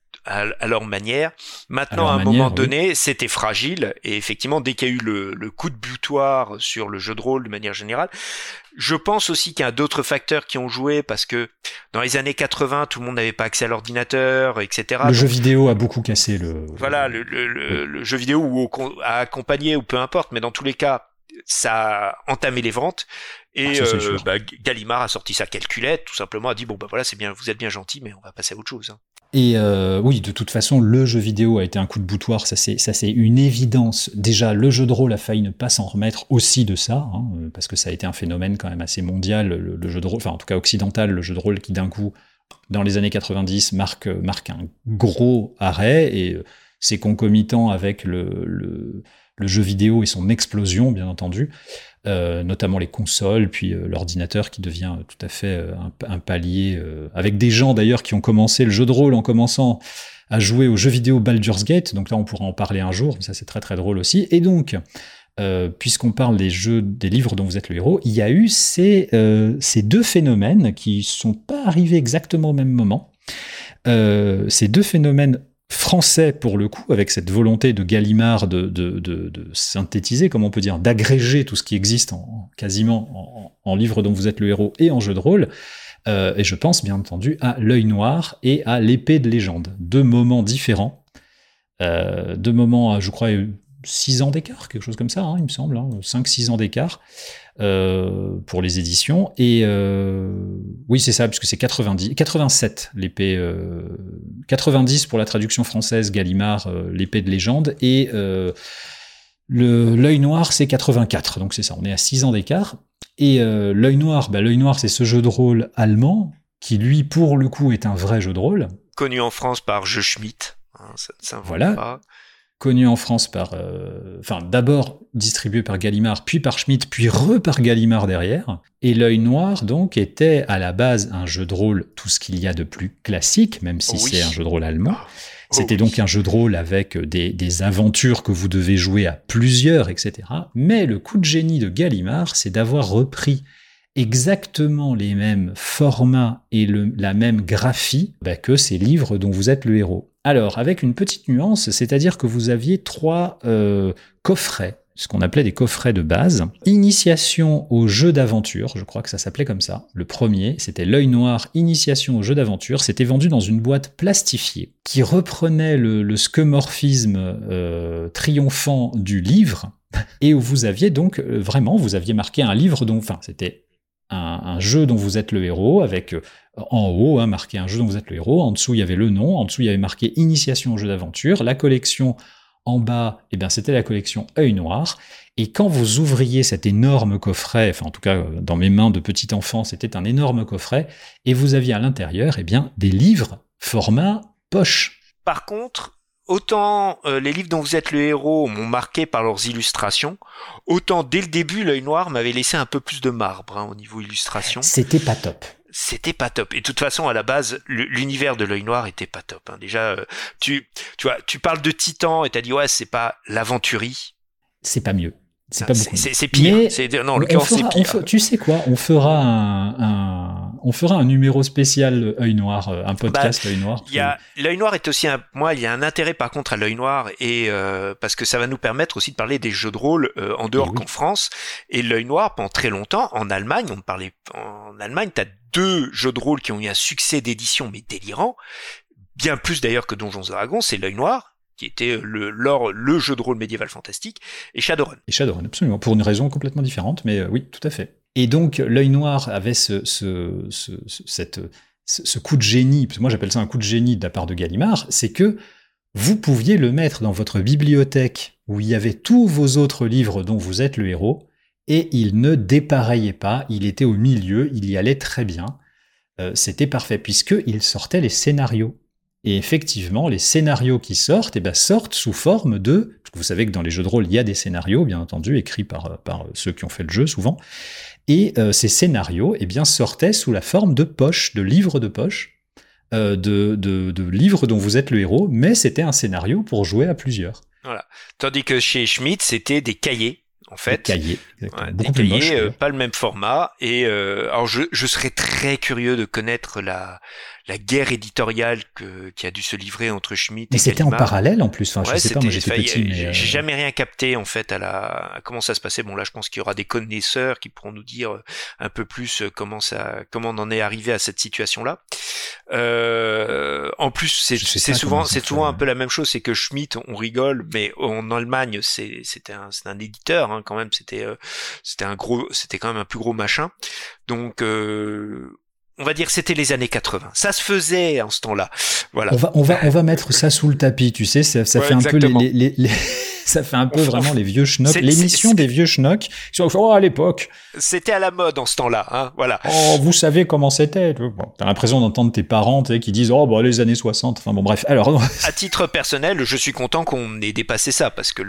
À leur manière. Maintenant, à un moment donné, c'était fragile, et effectivement, dès qu'il y a eu le coup de butoir sur le jeu de rôle de manière générale, je pense aussi qu'il y a d'autres facteurs qui ont joué, parce que dans les années 80, tout le monde n'avait pas accès à l'ordinateur, etc. Le jeu vidéo a beaucoup cassé Voilà, le jeu vidéo ou a accompagné, ou peu importe, mais dans tous les cas, ça a entamé les ventes. Et Gallimard a sorti sa calculette, tout simplement, a dit voilà, c'est bien, vous êtes bien gentil, mais on va passer à autre chose. Et oui, de toute façon, le jeu vidéo a été un coup de boutoir, ça c'est une évidence. Déjà, le jeu de rôle a failli ne pas s'en remettre aussi de ça, parce que ça a été un phénomène quand même assez mondial, le jeu de rôle, enfin en tout cas occidental, le jeu de rôle qui d'un coup, dans les années 90, marque un gros arrêt, et c'est concomitant avec le jeu vidéo et son explosion, bien entendu. Notamment les consoles, puis l'ordinateur qui devient tout à fait un palier, avec des gens d'ailleurs qui ont commencé le jeu de rôle en commençant à jouer aux jeux vidéo Baldur's Gate, donc là on pourra en parler un jour, ça c'est très très drôle aussi, et donc, puisqu'on parle des livres dont vous êtes le héros, il y a eu ces deux phénomènes qui sont pas arrivés exactement au même moment, Ces deux phénomènes français, pour le coup, avec cette volonté de Gallimard de synthétiser, comme on peut dire, d'agréger tout ce qui existe quasiment en livre dont vous êtes le héros et en jeu de rôle. Et je pense bien entendu à L'Œil Noir et à L'Épée de Légende. Deux moments différents. Deux moments, je crois, 6 ans d'écart, quelque chose comme ça, il me semble, 5-6 ans d'écart pour les éditions. Et oui, c'est ça, puisque c'est 87, l'épée, 90 pour la traduction française, Gallimard, L'Épée de Légende, et L'Œil Noir, c'est 84, donc c'est ça, on est à 6 ans d'écart. Et L'Œil Noir, c'est ce jeu de rôle allemand, qui lui, pour le coup, est un vrai jeu de rôle. Connu en France par Jeu Schmitt, ça voilà. Pas. Connu en France par... d'abord distribué par Gallimard, puis par Schmitt, puis par Gallimard derrière. Et L'Œil Noir, donc, était à la base un jeu de rôle, tout ce qu'il y a de plus classique, même si c'est un jeu de rôle allemand. C'était donc un jeu de rôle avec des aventures que vous devez jouer à plusieurs, etc. Mais le coup de génie de Gallimard, c'est d'avoir repris exactement les mêmes formats et la même graphie que ces livres dont vous êtes le héros. Alors, avec une petite nuance, c'est-à-dire que vous aviez 3 coffrets, ce qu'on appelait des coffrets de base. Initiation au jeu d'aventure, je crois que ça s'appelait comme ça. Le premier, c'était L'Œil Noir, Initiation au jeu d'aventure. C'était vendu dans une boîte plastifiée qui reprenait le skeuomorphisme triomphant du livre et où vous aviez donc vraiment, vous aviez marqué un livre dont, c'était un jeu dont vous êtes le héros, avec en haut marqué un jeu dont vous êtes le héros, en dessous il y avait le nom, en dessous il y avait marqué Initiation au jeu d'aventure, la collection en bas, c'était la collection Œil Noir, et quand vous ouvriez cet énorme coffret, en tout cas dans mes mains de petit enfant, c'était un énorme coffret, et vous aviez à l'intérieur des livres format poche. Par contre, autant les livres dont vous êtes le héros m'ont marqué par leurs illustrations, autant dès le début, L'Œil Noir m'avait laissé un peu plus de marbre au niveau illustration. C'était pas top. C'était pas top. Et de toute façon, à la base, l'univers de L'Œil Noir était pas top. Déjà, tu vois, tu parles de Titan et t'as dit ouais, c'est pas l'aventurie. C'est pas mieux. C'est pas beaucoup. C'est pire. Non, le cœur, c'est pire. Tu sais quoi? On fera un numéro spécial Œil Noir, un podcast Œil Noir. L'Œil Noir est aussi il y a un intérêt par contre à L'Œil Noir et parce que ça va nous permettre aussi de parler des jeux de rôle en dehors qu'en France. Et L'Œil Noir, pendant très longtemps, en Allemagne, en Allemagne, t'as 2 jeux de rôle qui ont eu un succès d'édition mais délirant, bien plus d'ailleurs que Donjons et Dragons, c'est L'Œil Noir, qui était le jeu de rôle médiéval fantastique, et Shadowrun. Et Shadowrun, absolument, pour une raison complètement différente, mais oui, tout à fait. Et donc, L'Œil Noir avait ce coup de génie, parce que moi j'appelle ça un coup de génie de la part de Gallimard, c'est que vous pouviez le mettre dans votre bibliothèque, où il y avait tous vos autres livres dont vous êtes le héros, et il ne dépareillait pas, il était au milieu, il y allait très bien. C'était parfait, puisqu'il sortait les scénarios. Et effectivement, les scénarios qui sortent, sortent sous forme de... Parce que vous savez que dans les jeux de rôle, il y a des scénarios, bien entendu, écrits par ceux qui ont fait le jeu, souvent. Et ces scénarios sortaient sous la forme de poches, de livres de poche, de livres dont vous êtes le héros, mais c'était un scénario pour jouer à plusieurs. Voilà. Tandis que chez Schmitt, c'était des cahiers. En fait, des cahiers, des cahiers, pas le même format. Et alors, je serais très curieux de connaître la guerre éditoriale qui a dû se livrer entre Schmitt et Gallimard. Mais c'était en parallèle en plus. Je sais pas, moi j'étais petit. J'ai jamais rien capté en fait à comment ça se passait. Bon là, je pense qu'il y aura des connaisseurs qui pourront nous dire un peu plus comment on en est arrivé à cette situation-là. En plus, c'est souvent un peu la même chose. C'est que Schmitt, on rigole, mais en Allemagne, c'est un éditeur quand même. C'était quand même un plus gros machin. Donc on va dire que c'était les années 80. Ça se faisait en ce temps-là. Voilà. On va mettre ça sous le tapis, tu sais, ça fait exactement. Un peu ça fait un peu vraiment les vieux schnocks. L'émission des vieux schnocks. À l'époque. C'était à la mode en ce temps-là, voilà. Oh, vous savez comment c'était. Bon, t'as l'impression d'entendre tes parents, qui disent, les années 60. Enfin bon, bref. Alors. À titre personnel, je suis content qu'on ait dépassé ça parce que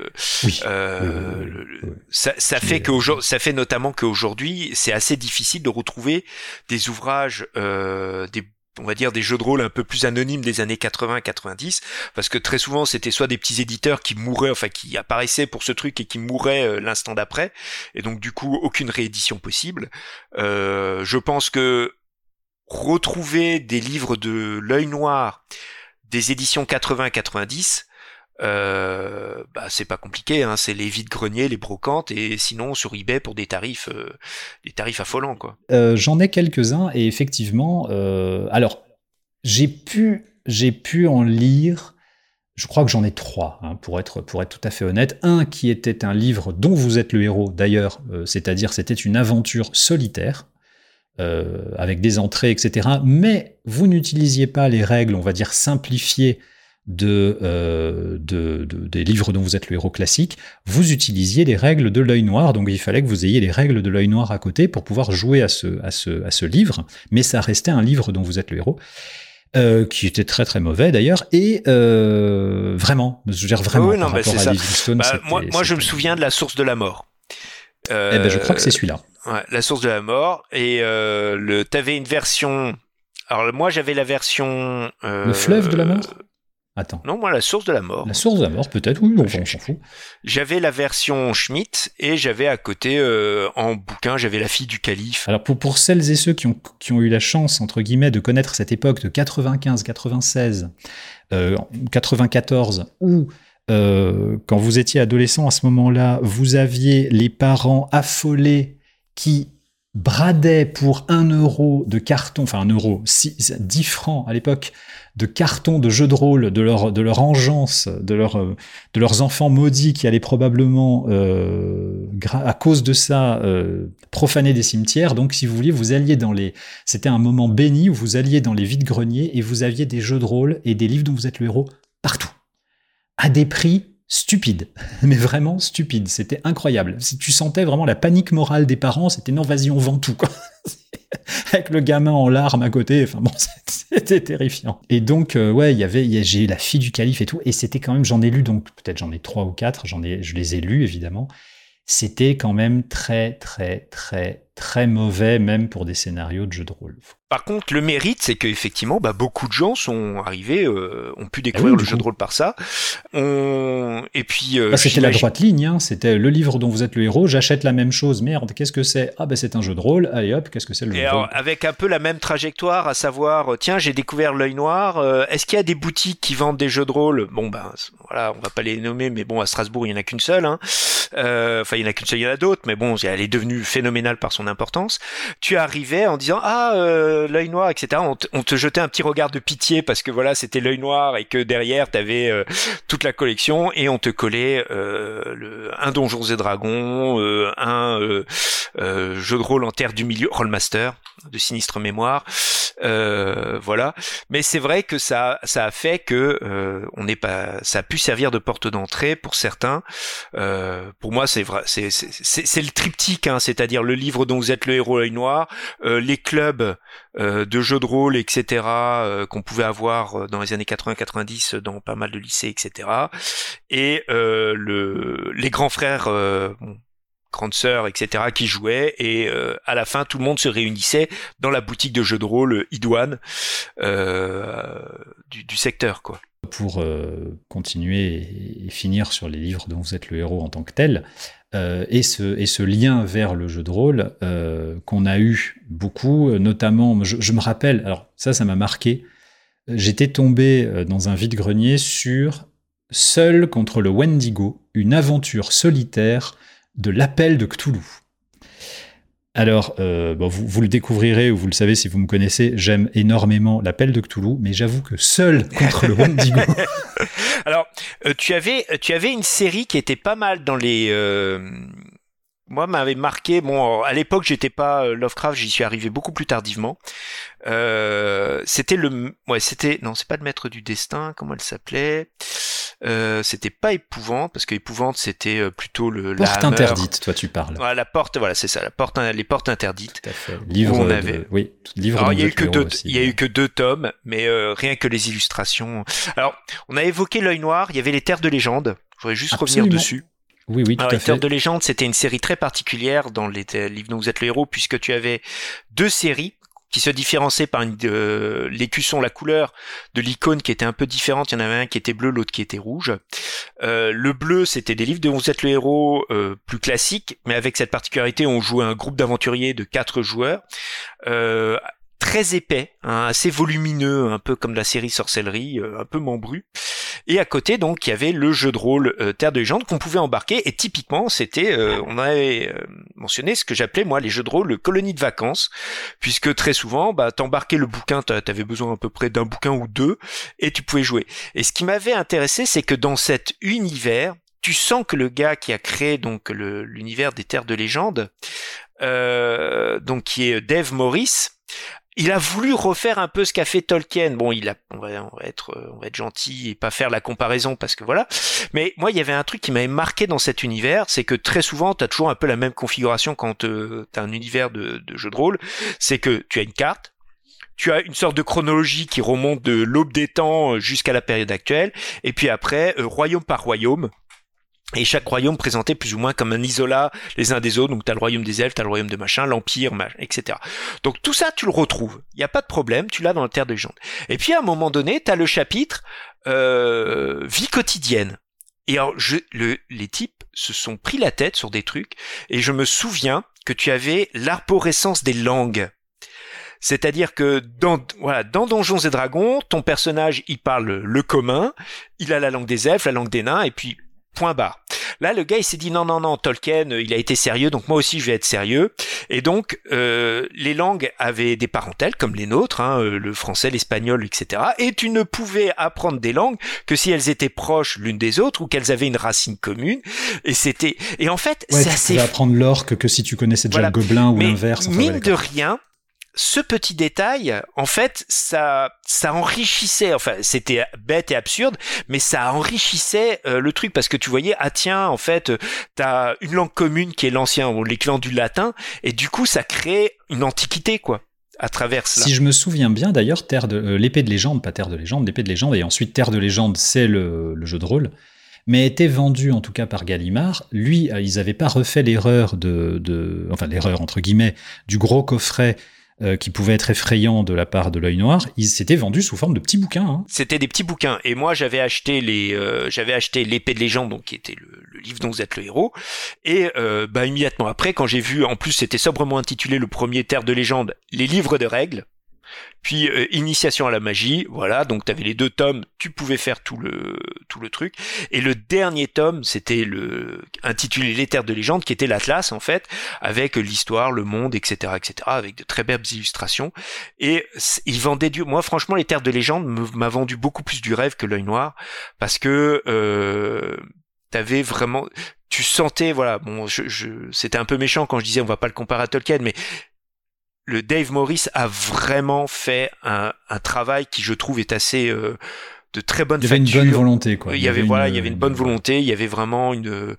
ça fait notamment qu'aujourd'hui, c'est assez difficile de retrouver des ouvrages, on va dire des jeux de rôle un peu plus anonymes des années 80-90, parce que très souvent c'était soit des petits éditeurs qui mouraient, qui apparaissaient pour ce truc et qui mouraient l'instant d'après, et donc du coup aucune réédition possible. Je pense que retrouver des livres de l'Œil Noir des éditions 80-90, c'est pas compliqué, hein, c'est les vides-greniers, les brocantes, et sinon sur eBay pour des tarifs affolants, quoi. J'en ai quelques-uns, et effectivement, alors j'ai pu en lire. Je crois que j'en ai 3, hein, pour être tout à fait honnête. Un qui était un livre dont vous êtes le héros, d'ailleurs, c'est-à-dire c'était une aventure solitaire, avec des entrées, etc. Mais vous n'utilisiez pas les règles, on va dire, simplifiées des livres dont vous êtes le héros classique. Vous utilisiez les règles de l'Œil Noir, donc il fallait que vous ayez les règles de l'Œil Noir à côté pour pouvoir jouer à ce livre, mais ça restait un livre dont vous êtes le héros. Qui était très très mauvais d'ailleurs, et vraiment, je veux dire vraiment, oui, par rapport à Livingstone, moi je me souviens de La Source de la Mort. Je crois que c'est celui-là. Ouais, La Source de la Mort, et t'avais une version. Alors moi j'avais la version. Le Fleuve de la Mort. Attends. Non, moi La Source de la Mort. La Source de la Mort, peut-être, oui, on s'en fout. J'avais la version Schmitt, et j'avais à côté, en bouquin, j'avais La Fille du Calife. Alors pour celles et ceux qui ont eu la chance, entre guillemets, de connaître cette époque de 95, 96, 94, où quand vous étiez adolescent à ce moment-là, vous aviez les parents affolés qui bradaient pour 1 euro de carton, enfin 1 euro, 10 francs à l'époque, de cartons de jeux de rôle de leur engeance, de leurs enfants maudits qui allaient probablement, à cause de ça, profaner des cimetières. Donc, si vous vouliez, c'était un moment béni où vous alliez dans les vides-greniers et vous aviez des jeux de rôle et des livres dont vous êtes le héros partout, à des prix stupides, mais vraiment stupides. C'était incroyable. Si tu sentais vraiment la panique morale des parents, c'était non, vas-y, on vend tout, quoi. Avec le gamin en larmes à côté, enfin bon, c'était terrifiant. Et donc, j'ai eu La Fille du Calife et tout, et c'était quand même, j'en ai lu, donc peut-être j'en ai 3 ou 4, je les ai lus, évidemment. C'était quand même très, très, très, très mauvais, même pour des scénarios de jeux de rôle. Par contre, le mérite, c'est qu'effectivement, beaucoup de gens sont arrivés, ont pu découvrir le jeu de rôle par ça. Et puis, c'était la droite ligne, hein. C'était le livre dont vous êtes le héros, j'achète la même chose, merde, qu'est-ce que c'est ? C'est un jeu de rôle, allez hop, qu'est-ce que c'est le jeu de rôle ? Avec un peu la même trajectoire, à savoir, tiens, j'ai découvert l'Œil Noir, est-ce qu'il y a des boutiques qui vendent des jeux de rôle ? Voilà, on va pas les nommer, mais bon, à Strasbourg, il y en a qu'une seule, hein. Il y en a qu'une seule, il y en a d'autres, mais bon, elle est devenue phénoménale par son importance. Tu arrivais en disant, l'Œil Noir, etc. On te jetait un petit regard de pitié parce que voilà, c'était l'Œil Noir et que derrière t'avais toute la collection, et on te collait un Donjons et Dragons, un jeu de rôle en Terre du Milieu, Rollmaster de Sinistre Mémoire, voilà. Mais c'est vrai que ça a fait que ça a pu servir de porte d'entrée pour certains. Pour moi, c'est vrai, c'est le triptyque, hein, c'est-à-dire le livre dont vous êtes le héros, l'Œil Noir, les clubs de jeux de rôle, etc., qu'on pouvait avoir dans les années 80-90 dans pas mal de lycées, etc., et les grands frères, grandes sœurs, etc., qui jouaient, et à la fin, tout le monde se réunissait dans la boutique de jeux de rôle Idoine du secteur, quoi. Pour continuer et finir sur les livres dont vous êtes le héros en tant que tel, et ce lien vers le jeu de rôle qu'on a eu beaucoup, notamment, je me rappelle, alors ça m'a marqué, j'étais tombé dans un vide-grenier sur Seul contre le Wendigo, une aventure solitaire de l'Appel de Cthulhu. Alors, vous le découvrirez ou vous le savez si vous me connaissez, j'aime énormément l'Appel de Cthulhu, mais j'avoue que Seul contre le Wendigo... Alors, tu avais une série qui était pas mal dans les... Moi, m'avait marqué. Bon, à l'époque, j'étais pas Lovecraft, j'y suis arrivé beaucoup plus tardivement. C'était non, c'est pas le Maître du Destin. Comment elle s'appelait ? C'était pas Épouvante, parce que Épouvante, c'était plutôt la Porte interdite, toi tu parles. Voilà, la porte, voilà, c'est ça, les portes interdites. Tout à fait. Livre. Alors, il y a eu que 2 tomes, mais rien que les illustrations. Alors, on a évoqué l'Œil Noir. Il y avait les Terres de légende. Je voudrais juste revenir dessus. Oui, tout à fait. Les Terres de légende, c'était une série très particulière dans les livres dont vous êtes le héros, puisque tu avais 2 séries qui se différenciaient par l'écusson, la couleur de l'icône qui était un peu différente. Il y en avait un qui était bleu, l'autre qui était rouge. Le bleu, c'était des livres dont vous êtes le héros plus classiques, mais avec cette particularité, on jouait un groupe d'aventuriers de 4 joueurs. très épais, hein, assez volumineux, un peu comme la série Sorcellerie, un peu membru. Et à côté, donc, il y avait le jeu de rôle Terre de légende qu'on pouvait embarquer. Et typiquement, c'était, on avait mentionné ce que j'appelais moi les jeux de rôle colonie de vacances, puisque très souvent, t'embarquais le bouquin, t'avais besoin à peu près d'un bouquin ou deux, et tu pouvais jouer. Et ce qui m'avait intéressé, c'est que dans cet univers, tu sens que le gars qui a créé donc l'univers des Terres de légende, donc qui est Dave Morris, il a voulu refaire un peu ce qu'a fait Tolkien. Bon, on va être gentil et pas faire la comparaison parce que voilà. Mais moi, il y avait un truc qui m'avait marqué dans cet univers, c'est que très souvent, t'as toujours un peu la même configuration quand t'as un univers de jeu de rôle. C'est que tu as une carte, tu as une sorte de chronologie qui remonte de l'aube des temps jusqu'à la période actuelle, et puis après, royaume par royaume. Et chaque royaume présenté plus ou moins comme un isolat les uns des autres. Donc t'as le royaume des elfes, t'as le royaume de machin, l'empire, etc. Donc tout ça, tu le retrouves. Il y a pas de problème, tu l'as dans la Terre de légende. Et puis à un moment donné, t'as le chapitre vie quotidienne. Et alors, les types se sont pris la tête sur des trucs. Et je me souviens que tu avais l'arborescence des langues. C'est-à-dire que dans Donjons et Dragons, ton personnage, il parle le commun, il a la langue des elfes, la langue des nains, et puis point barre. Là, le gars, il s'est dit non, Tolkien, il a été sérieux, donc moi aussi, je vais être sérieux. Et donc, les langues avaient des parentèles, comme les nôtres, hein, le français, l'espagnol, etc. Et tu ne pouvais apprendre des langues que si elles étaient proches l'une des autres ou qu'elles avaient une racine commune. Et en fait, ouais, c'est tu assez... pouvais apprendre l'orque que si tu connaissais déjà le gobelin ou l'inverse. Mais mine de rien, ce petit détail, en fait, ça enrichissait, enfin, c'était bête et absurde, mais ça enrichissait le truc parce que tu voyais, ah tiens, en fait, t'as une langue commune qui est l'ancien ou l'équivalent du latin, et du coup, ça crée une antiquité, quoi, à travers cela. Si je me souviens bien, d'ailleurs, l'épée de légende, pas Terre de légende, l'épée de légende, et ensuite Terre de légende, c'est le jeu de rôle, mais était vendu en tout cas par Gallimard. Lui, ils n'avaient pas refait l'erreur enfin l'erreur entre guillemets, du gros coffret qui pouvait être effrayant de la part de l'Œil Noir. Ils s'étaient vendus sous forme de petits bouquins. Hein. C'était des petits bouquins. Et moi, j'avais acheté l'épée de légende, donc qui était le livre dont vous êtes le héros. Et immédiatement après, quand j'ai vu, en plus, c'était sobrement intitulé le premier Terre de légende, les livres de règles. Puis initiation à la magie, voilà, donc t'avais les 2 tomes, tu pouvais faire tout le truc. Et le dernier tome, c'était intitulé Les Terres de légende, qui était l'Atlas en fait, avec l'histoire, le monde, etc., avec de très belles illustrations. Et il vendait moi franchement, Les Terres de légende m'a vendu beaucoup plus du rêve que l'Œil Noir, parce que t'avais vraiment, tu sentais, voilà, bon, c'était un peu méchant quand je disais on va pas le comparer à Tolkien, mais le Dave Morris a vraiment fait un travail qui, je trouve, est assez de très bonne facture. Il y avait une bonne volonté, quoi. Il y avait une bonne volonté. Il y avait vraiment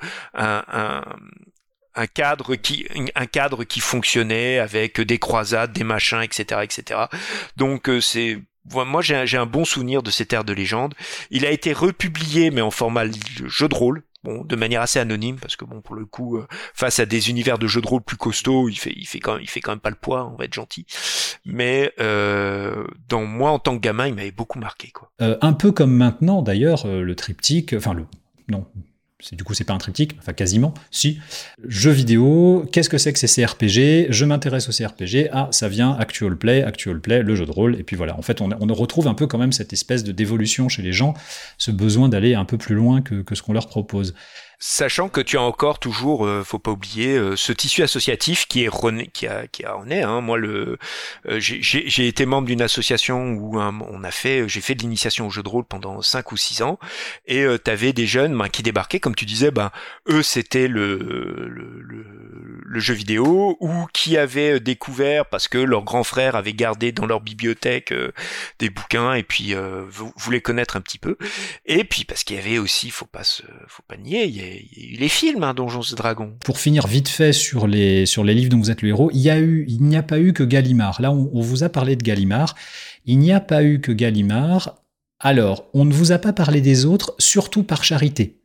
un cadre qui fonctionnait avec des croisades, des machins, etc. Donc moi j'ai un bon souvenir de ces Terres de légende. Il a été republié, mais en format jeu de rôle. Bon, de manière assez anonyme, parce que bon, pour le coup, face à des univers de jeux de rôle plus costauds, il fait quand même pas le poids, on va être gentil. Mais moi, en tant que gamin, il m'avait beaucoup marqué, quoi. Un peu comme maintenant, d'ailleurs, le triptyque, non, c'est pas un triptyque, enfin quasiment, si. Jeux vidéo, qu'est-ce que c'est que ces CRPG ? Je m'intéresse aux CRPG, ça vient Actual Play, le jeu de rôle, et puis voilà. En fait, on retrouve un peu quand même cette espèce de dévolution chez les gens, ce besoin d'aller un peu plus loin que ce qu'on leur propose. Sachant que tu as encore toujours, faut pas oublier, ce tissu associatif qui en est. Hein. Moi, j'ai été membre d'une association où j'ai fait de l'initiation au jeu de rôle pendant 5 ou 6 ans, et t'avais des jeunes qui débarquaient, comme tu disais, eux c'était le jeu vidéo, ou qui avaient découvert parce que leur grand frère avait gardé dans leur bibliothèque des bouquins, et puis voulaient connaître un petit peu, et puis parce qu'il y avait aussi, faut pas nier, il y a eu les films, hein, Donjons et Dragons. Pour finir vite fait sur les livres dont vous êtes le héros, il n'y a pas eu que Gallimard. Là, on vous a parlé de Gallimard. Il n'y a pas eu que Gallimard. Alors, on ne vous a pas parlé des autres, surtout par charité.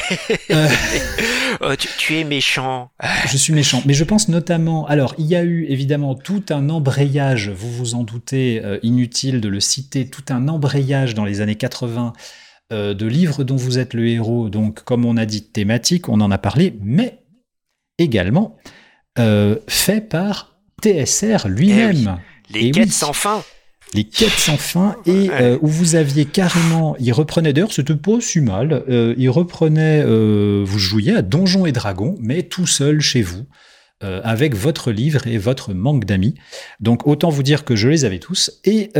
Tu es méchant. Je suis méchant, mais je pense notamment... Alors, il y a eu évidemment tout un embrayage, vous vous en doutez, inutile de le citer, tout un embrayage dans les années 80 de livres dont vous êtes le héros, donc comme on a dit thématique, on en a parlé, mais également fait par TSR lui-même. Eh oui. Les quêtes sans fin. Les quêtes sans fin, et où vous aviez carrément, il reprenait, d'ailleurs c'était pas si mal, il reprenait, vous jouiez à Donjons et Dragons, mais tout seul chez vous, avec votre livre et votre manque d'amis. Donc autant vous dire que je les avais tous, et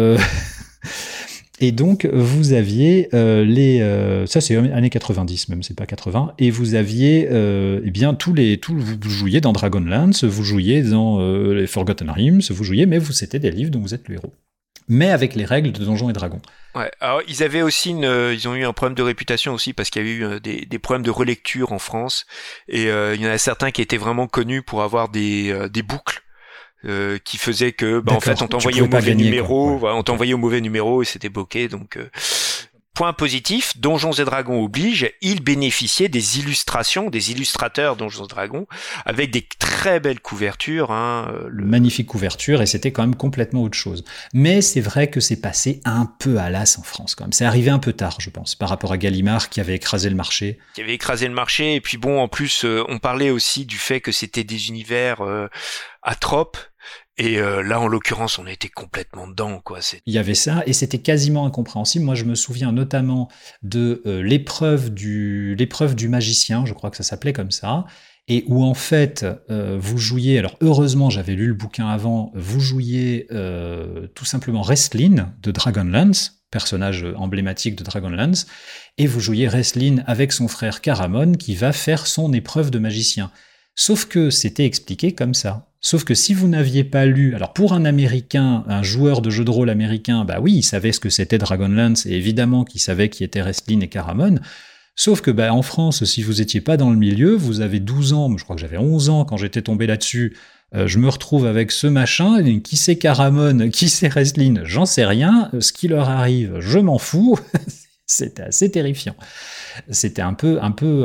donc vous aviez ça c'est années 90 même, c'est pas 80, et vous aviez eh bien vous jouiez dans Dragonlance, vous jouiez dans les Forgotten Realms, vous jouiez, mais c'était des livres dont vous êtes le héros, mais avec les règles de Donjons et Dragons. Ouais, alors ils avaient aussi ils ont eu un problème de réputation aussi parce qu'il y avait eu des problèmes de relecture en France, et il y en a certains qui étaient vraiment connus pour avoir des boucles qui faisaient que en fait on t'envoyait au mauvais numéro, ouais. On t'envoyait au mauvais numéro et c'était bloqué. Donc point positif, Donjons et Dragons oblige, il bénéficiait des illustrations, des illustrateurs Donjons et Dragons, avec des très belles couvertures. Magnifique couverture, et c'était quand même complètement autre chose. Mais c'est vrai que c'est passé un peu à l'as en France quand même. C'est arrivé un peu tard, je pense, par rapport à Gallimard qui avait écrasé le marché. Et puis bon, en plus, on parlait aussi du fait que c'était des univers à tropes. Et là, en l'occurrence, on était complètement dedans, quoi. Il y avait ça, et c'était quasiment incompréhensible. Moi, je me souviens notamment de l'épreuve du magicien, je crois que ça s'appelait comme ça, et où en fait, vous jouiez. Alors heureusement, j'avais lu le bouquin avant. Vous jouiez tout simplement Raistlin de Dragonlance, personnage emblématique de Dragonlance, et vous jouiez Raistlin avec son frère Caramon qui va faire son épreuve de magicien. Sauf que c'était expliqué comme ça. Sauf que si vous n'aviez pas lu... Alors pour un Américain, un joueur de jeu de rôle américain, bah oui, il savait ce que c'était Dragonlance, et évidemment qu'il savait qui étaient Raistlin et Caramon. Sauf que en France, si vous étiez pas dans le milieu, vous avez 12 ans, je crois que j'avais 11 ans quand j'étais tombé là-dessus, je me retrouve avec ce machin, qui c'est Caramon, qui c'est Raistlin, j'en sais rien, ce qui leur arrive, je m'en fous. C'était assez terrifiant. C'était un peu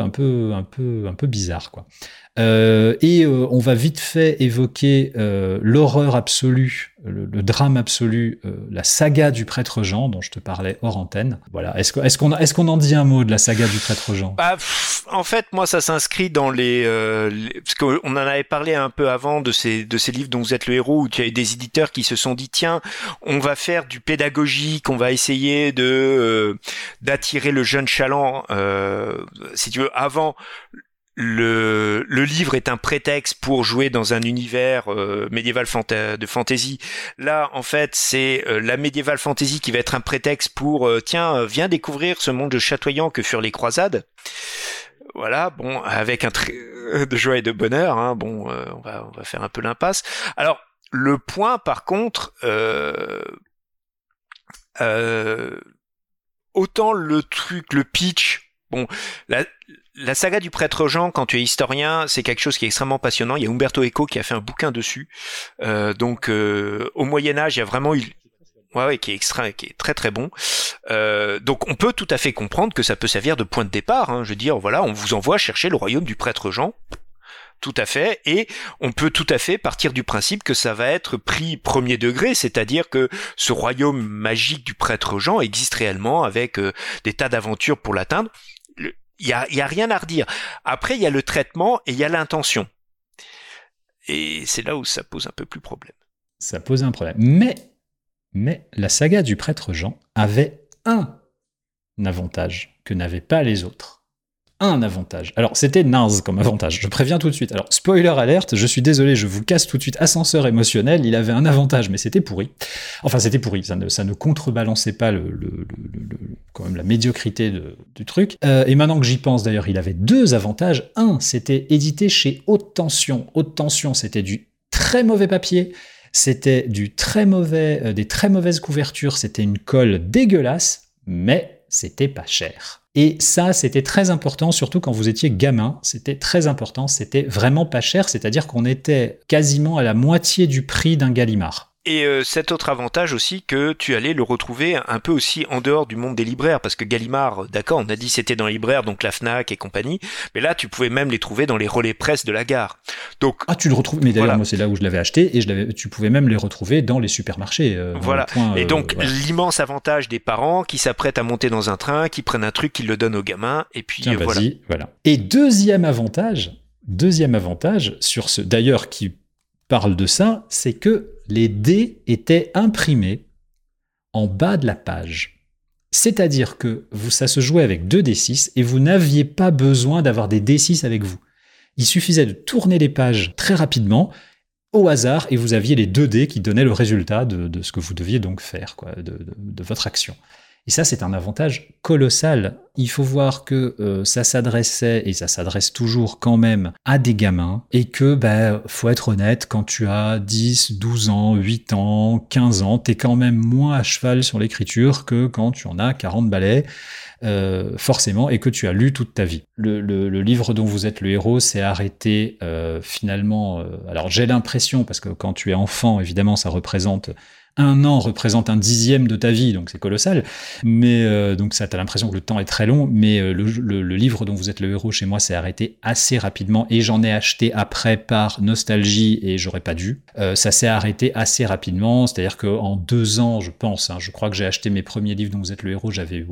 bizarre, quoi. On va vite fait évoquer l'horreur absolue, le drame absolu, la saga du prêtre Jean dont je te parlais hors antenne. Voilà. Est-ce qu'on en dit un mot de la saga du prêtre Jean ? En fait, moi, ça s'inscrit dans parce qu'on en avait parlé un peu avant de ces livres dont vous êtes le héros, où il y a eu des éditeurs qui se sont dit tiens, on va faire du pédagogique, on va essayer d'attirer le jeune chaland. Si tu veux, avant. Le livre est un prétexte pour jouer dans un univers médiéval de fantasy. Là, en fait, c'est la médiéval fantasy qui va être un prétexte pour tiens, viens découvrir ce monde chatoyant que furent les croisades. Voilà, bon, avec un trait de joie et de bonheur, hein, bon, on va faire un peu l'impasse. Alors, le point, par contre, autant le pitch, bon, la saga du prêtre Jean, quand tu es historien, c'est quelque chose qui est extrêmement passionnant. Il y a Umberto Eco qui a fait un bouquin dessus. Donc, au Moyen-Âge, il y a vraiment eu... Ouais, qui est très très bon. Donc, on peut tout à fait comprendre que ça peut servir de point de départ. Hein. Je veux dire, voilà, on vous envoie chercher le royaume du prêtre Jean. Tout à fait, et on peut tout à fait partir du principe que ça va être pris premier degré, c'est-à-dire que ce royaume magique du prêtre Jean existe réellement avec des tas d'aventures pour l'atteindre. Il y a rien à redire. Après, il y a le traitement et il y a l'intention. Et c'est là où ça pose un peu plus problème. Ça pose un problème. Mais la saga du prêtre Jean avait un avantage que n'avaient pas les autres. Un avantage. Alors, c'était naze comme avantage, je préviens tout de suite. Alors, spoiler alerte, je suis désolé, je vous casse tout de suite. Ascenseur émotionnel, il avait un avantage, mais c'était pourri. Enfin, c'était pourri, ça ne contrebalançait pas quand même la médiocrité du truc. Et maintenant que j'y pense, d'ailleurs, il avait deux avantages. Un, c'était édité chez Haute Tension. Haute Tension, c'était du très mauvais papier, c'était des très mauvaises couvertures, c'était une colle dégueulasse, mais c'était pas cher. Et ça, c'était très important, surtout quand vous étiez gamin. C'était très important, c'était vraiment pas cher, c'est-à-dire qu'on était quasiment à la moitié du prix d'un Gallimard. Et cet autre avantage aussi que tu allais le retrouver un peu aussi en dehors du monde des libraires, parce que Gallimard, d'accord, on a dit c'était dans les libraires, donc la Fnac et compagnie, mais là tu pouvais même les trouver dans les relais presse de la gare. Donc tu le retrouves, mais d'ailleurs voilà. Moi c'est là où je l'avais acheté, et tu pouvais même les retrouver dans les supermarchés. Voilà. Et donc l'immense avantage des parents qui s'apprêtent à monter dans un train, qui prennent un truc, qui le donnent aux gamins, et puis tiens, voilà. Et deuxième avantage sur ce, d'ailleurs qui parle de ça, c'est que les dés étaient imprimés en bas de la page. C'est-à-dire que ça se jouait avec 2 D6 et vous n'aviez pas besoin d'avoir des D6 avec vous. Il suffisait de tourner les pages très rapidement, au hasard, et vous aviez les 2 dés qui donnaient le résultat de ce que vous deviez donc faire, quoi, de votre action. Et ça, c'est un avantage colossal. Il faut voir que ça s'adressait, et ça s'adresse toujours quand même, à des gamins, et que, faut être honnête, quand tu as 10, 12 ans, 8 ans, 15 ans, t'es quand même moins à cheval sur l'écriture que quand tu en as 40 balais, forcément, et que tu as lu toute ta vie. Le livre dont vous êtes le héros s'est arrêté finalement... alors j'ai l'impression, parce que quand tu es enfant, évidemment, ça représente... 1 an représente 1/10 de ta vie, donc c'est colossal. Mais donc ça, t'as l'impression que le temps est très long. Mais le livre dont vous êtes le héros chez moi s'est arrêté assez rapidement et j'en ai acheté après par nostalgie et j'aurais pas dû. Ça s'est arrêté assez rapidement, c'est-à-dire qu'en 2 ans, je pense, je crois que j'ai acheté mes premiers livres dont vous êtes le héros, j'avais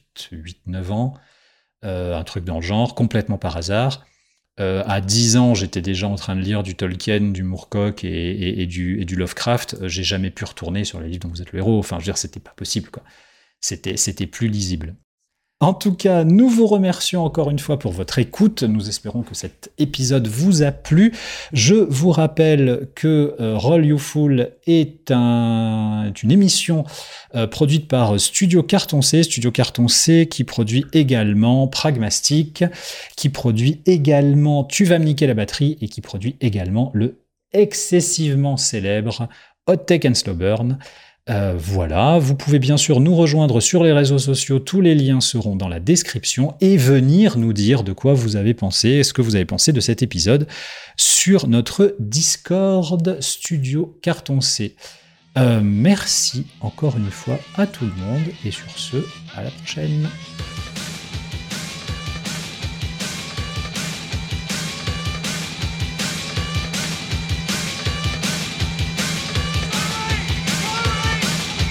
8-9 ans, un truc dans le genre, complètement par hasard. À 10 ans, j'étais déjà en train de lire du Tolkien, du Moorcock et du Lovecraft. J'ai jamais pu retourner sur les livres dont vous êtes le héros. Enfin, je veux dire, c'était pas possible, quoi. C'était plus lisible. En tout cas, nous vous remercions encore une fois pour votre écoute. Nous espérons que cet épisode vous a plu. Je vous rappelle que Roll You Fool est une émission produite par Studio Carton C qui produit également Pragmastic, qui produit également Tu vas me niquer la batterie et qui produit également le excessivement célèbre Hot Take and Slow Burn. Voilà, vous pouvez bien sûr nous rejoindre sur les réseaux sociaux, tous les liens seront dans la description, et venir nous dire de quoi vous avez pensé, ce que vous avez pensé de cet épisode sur notre Discord Studio Carton C. Merci encore une fois à tout le monde, et sur ce, à la prochaine.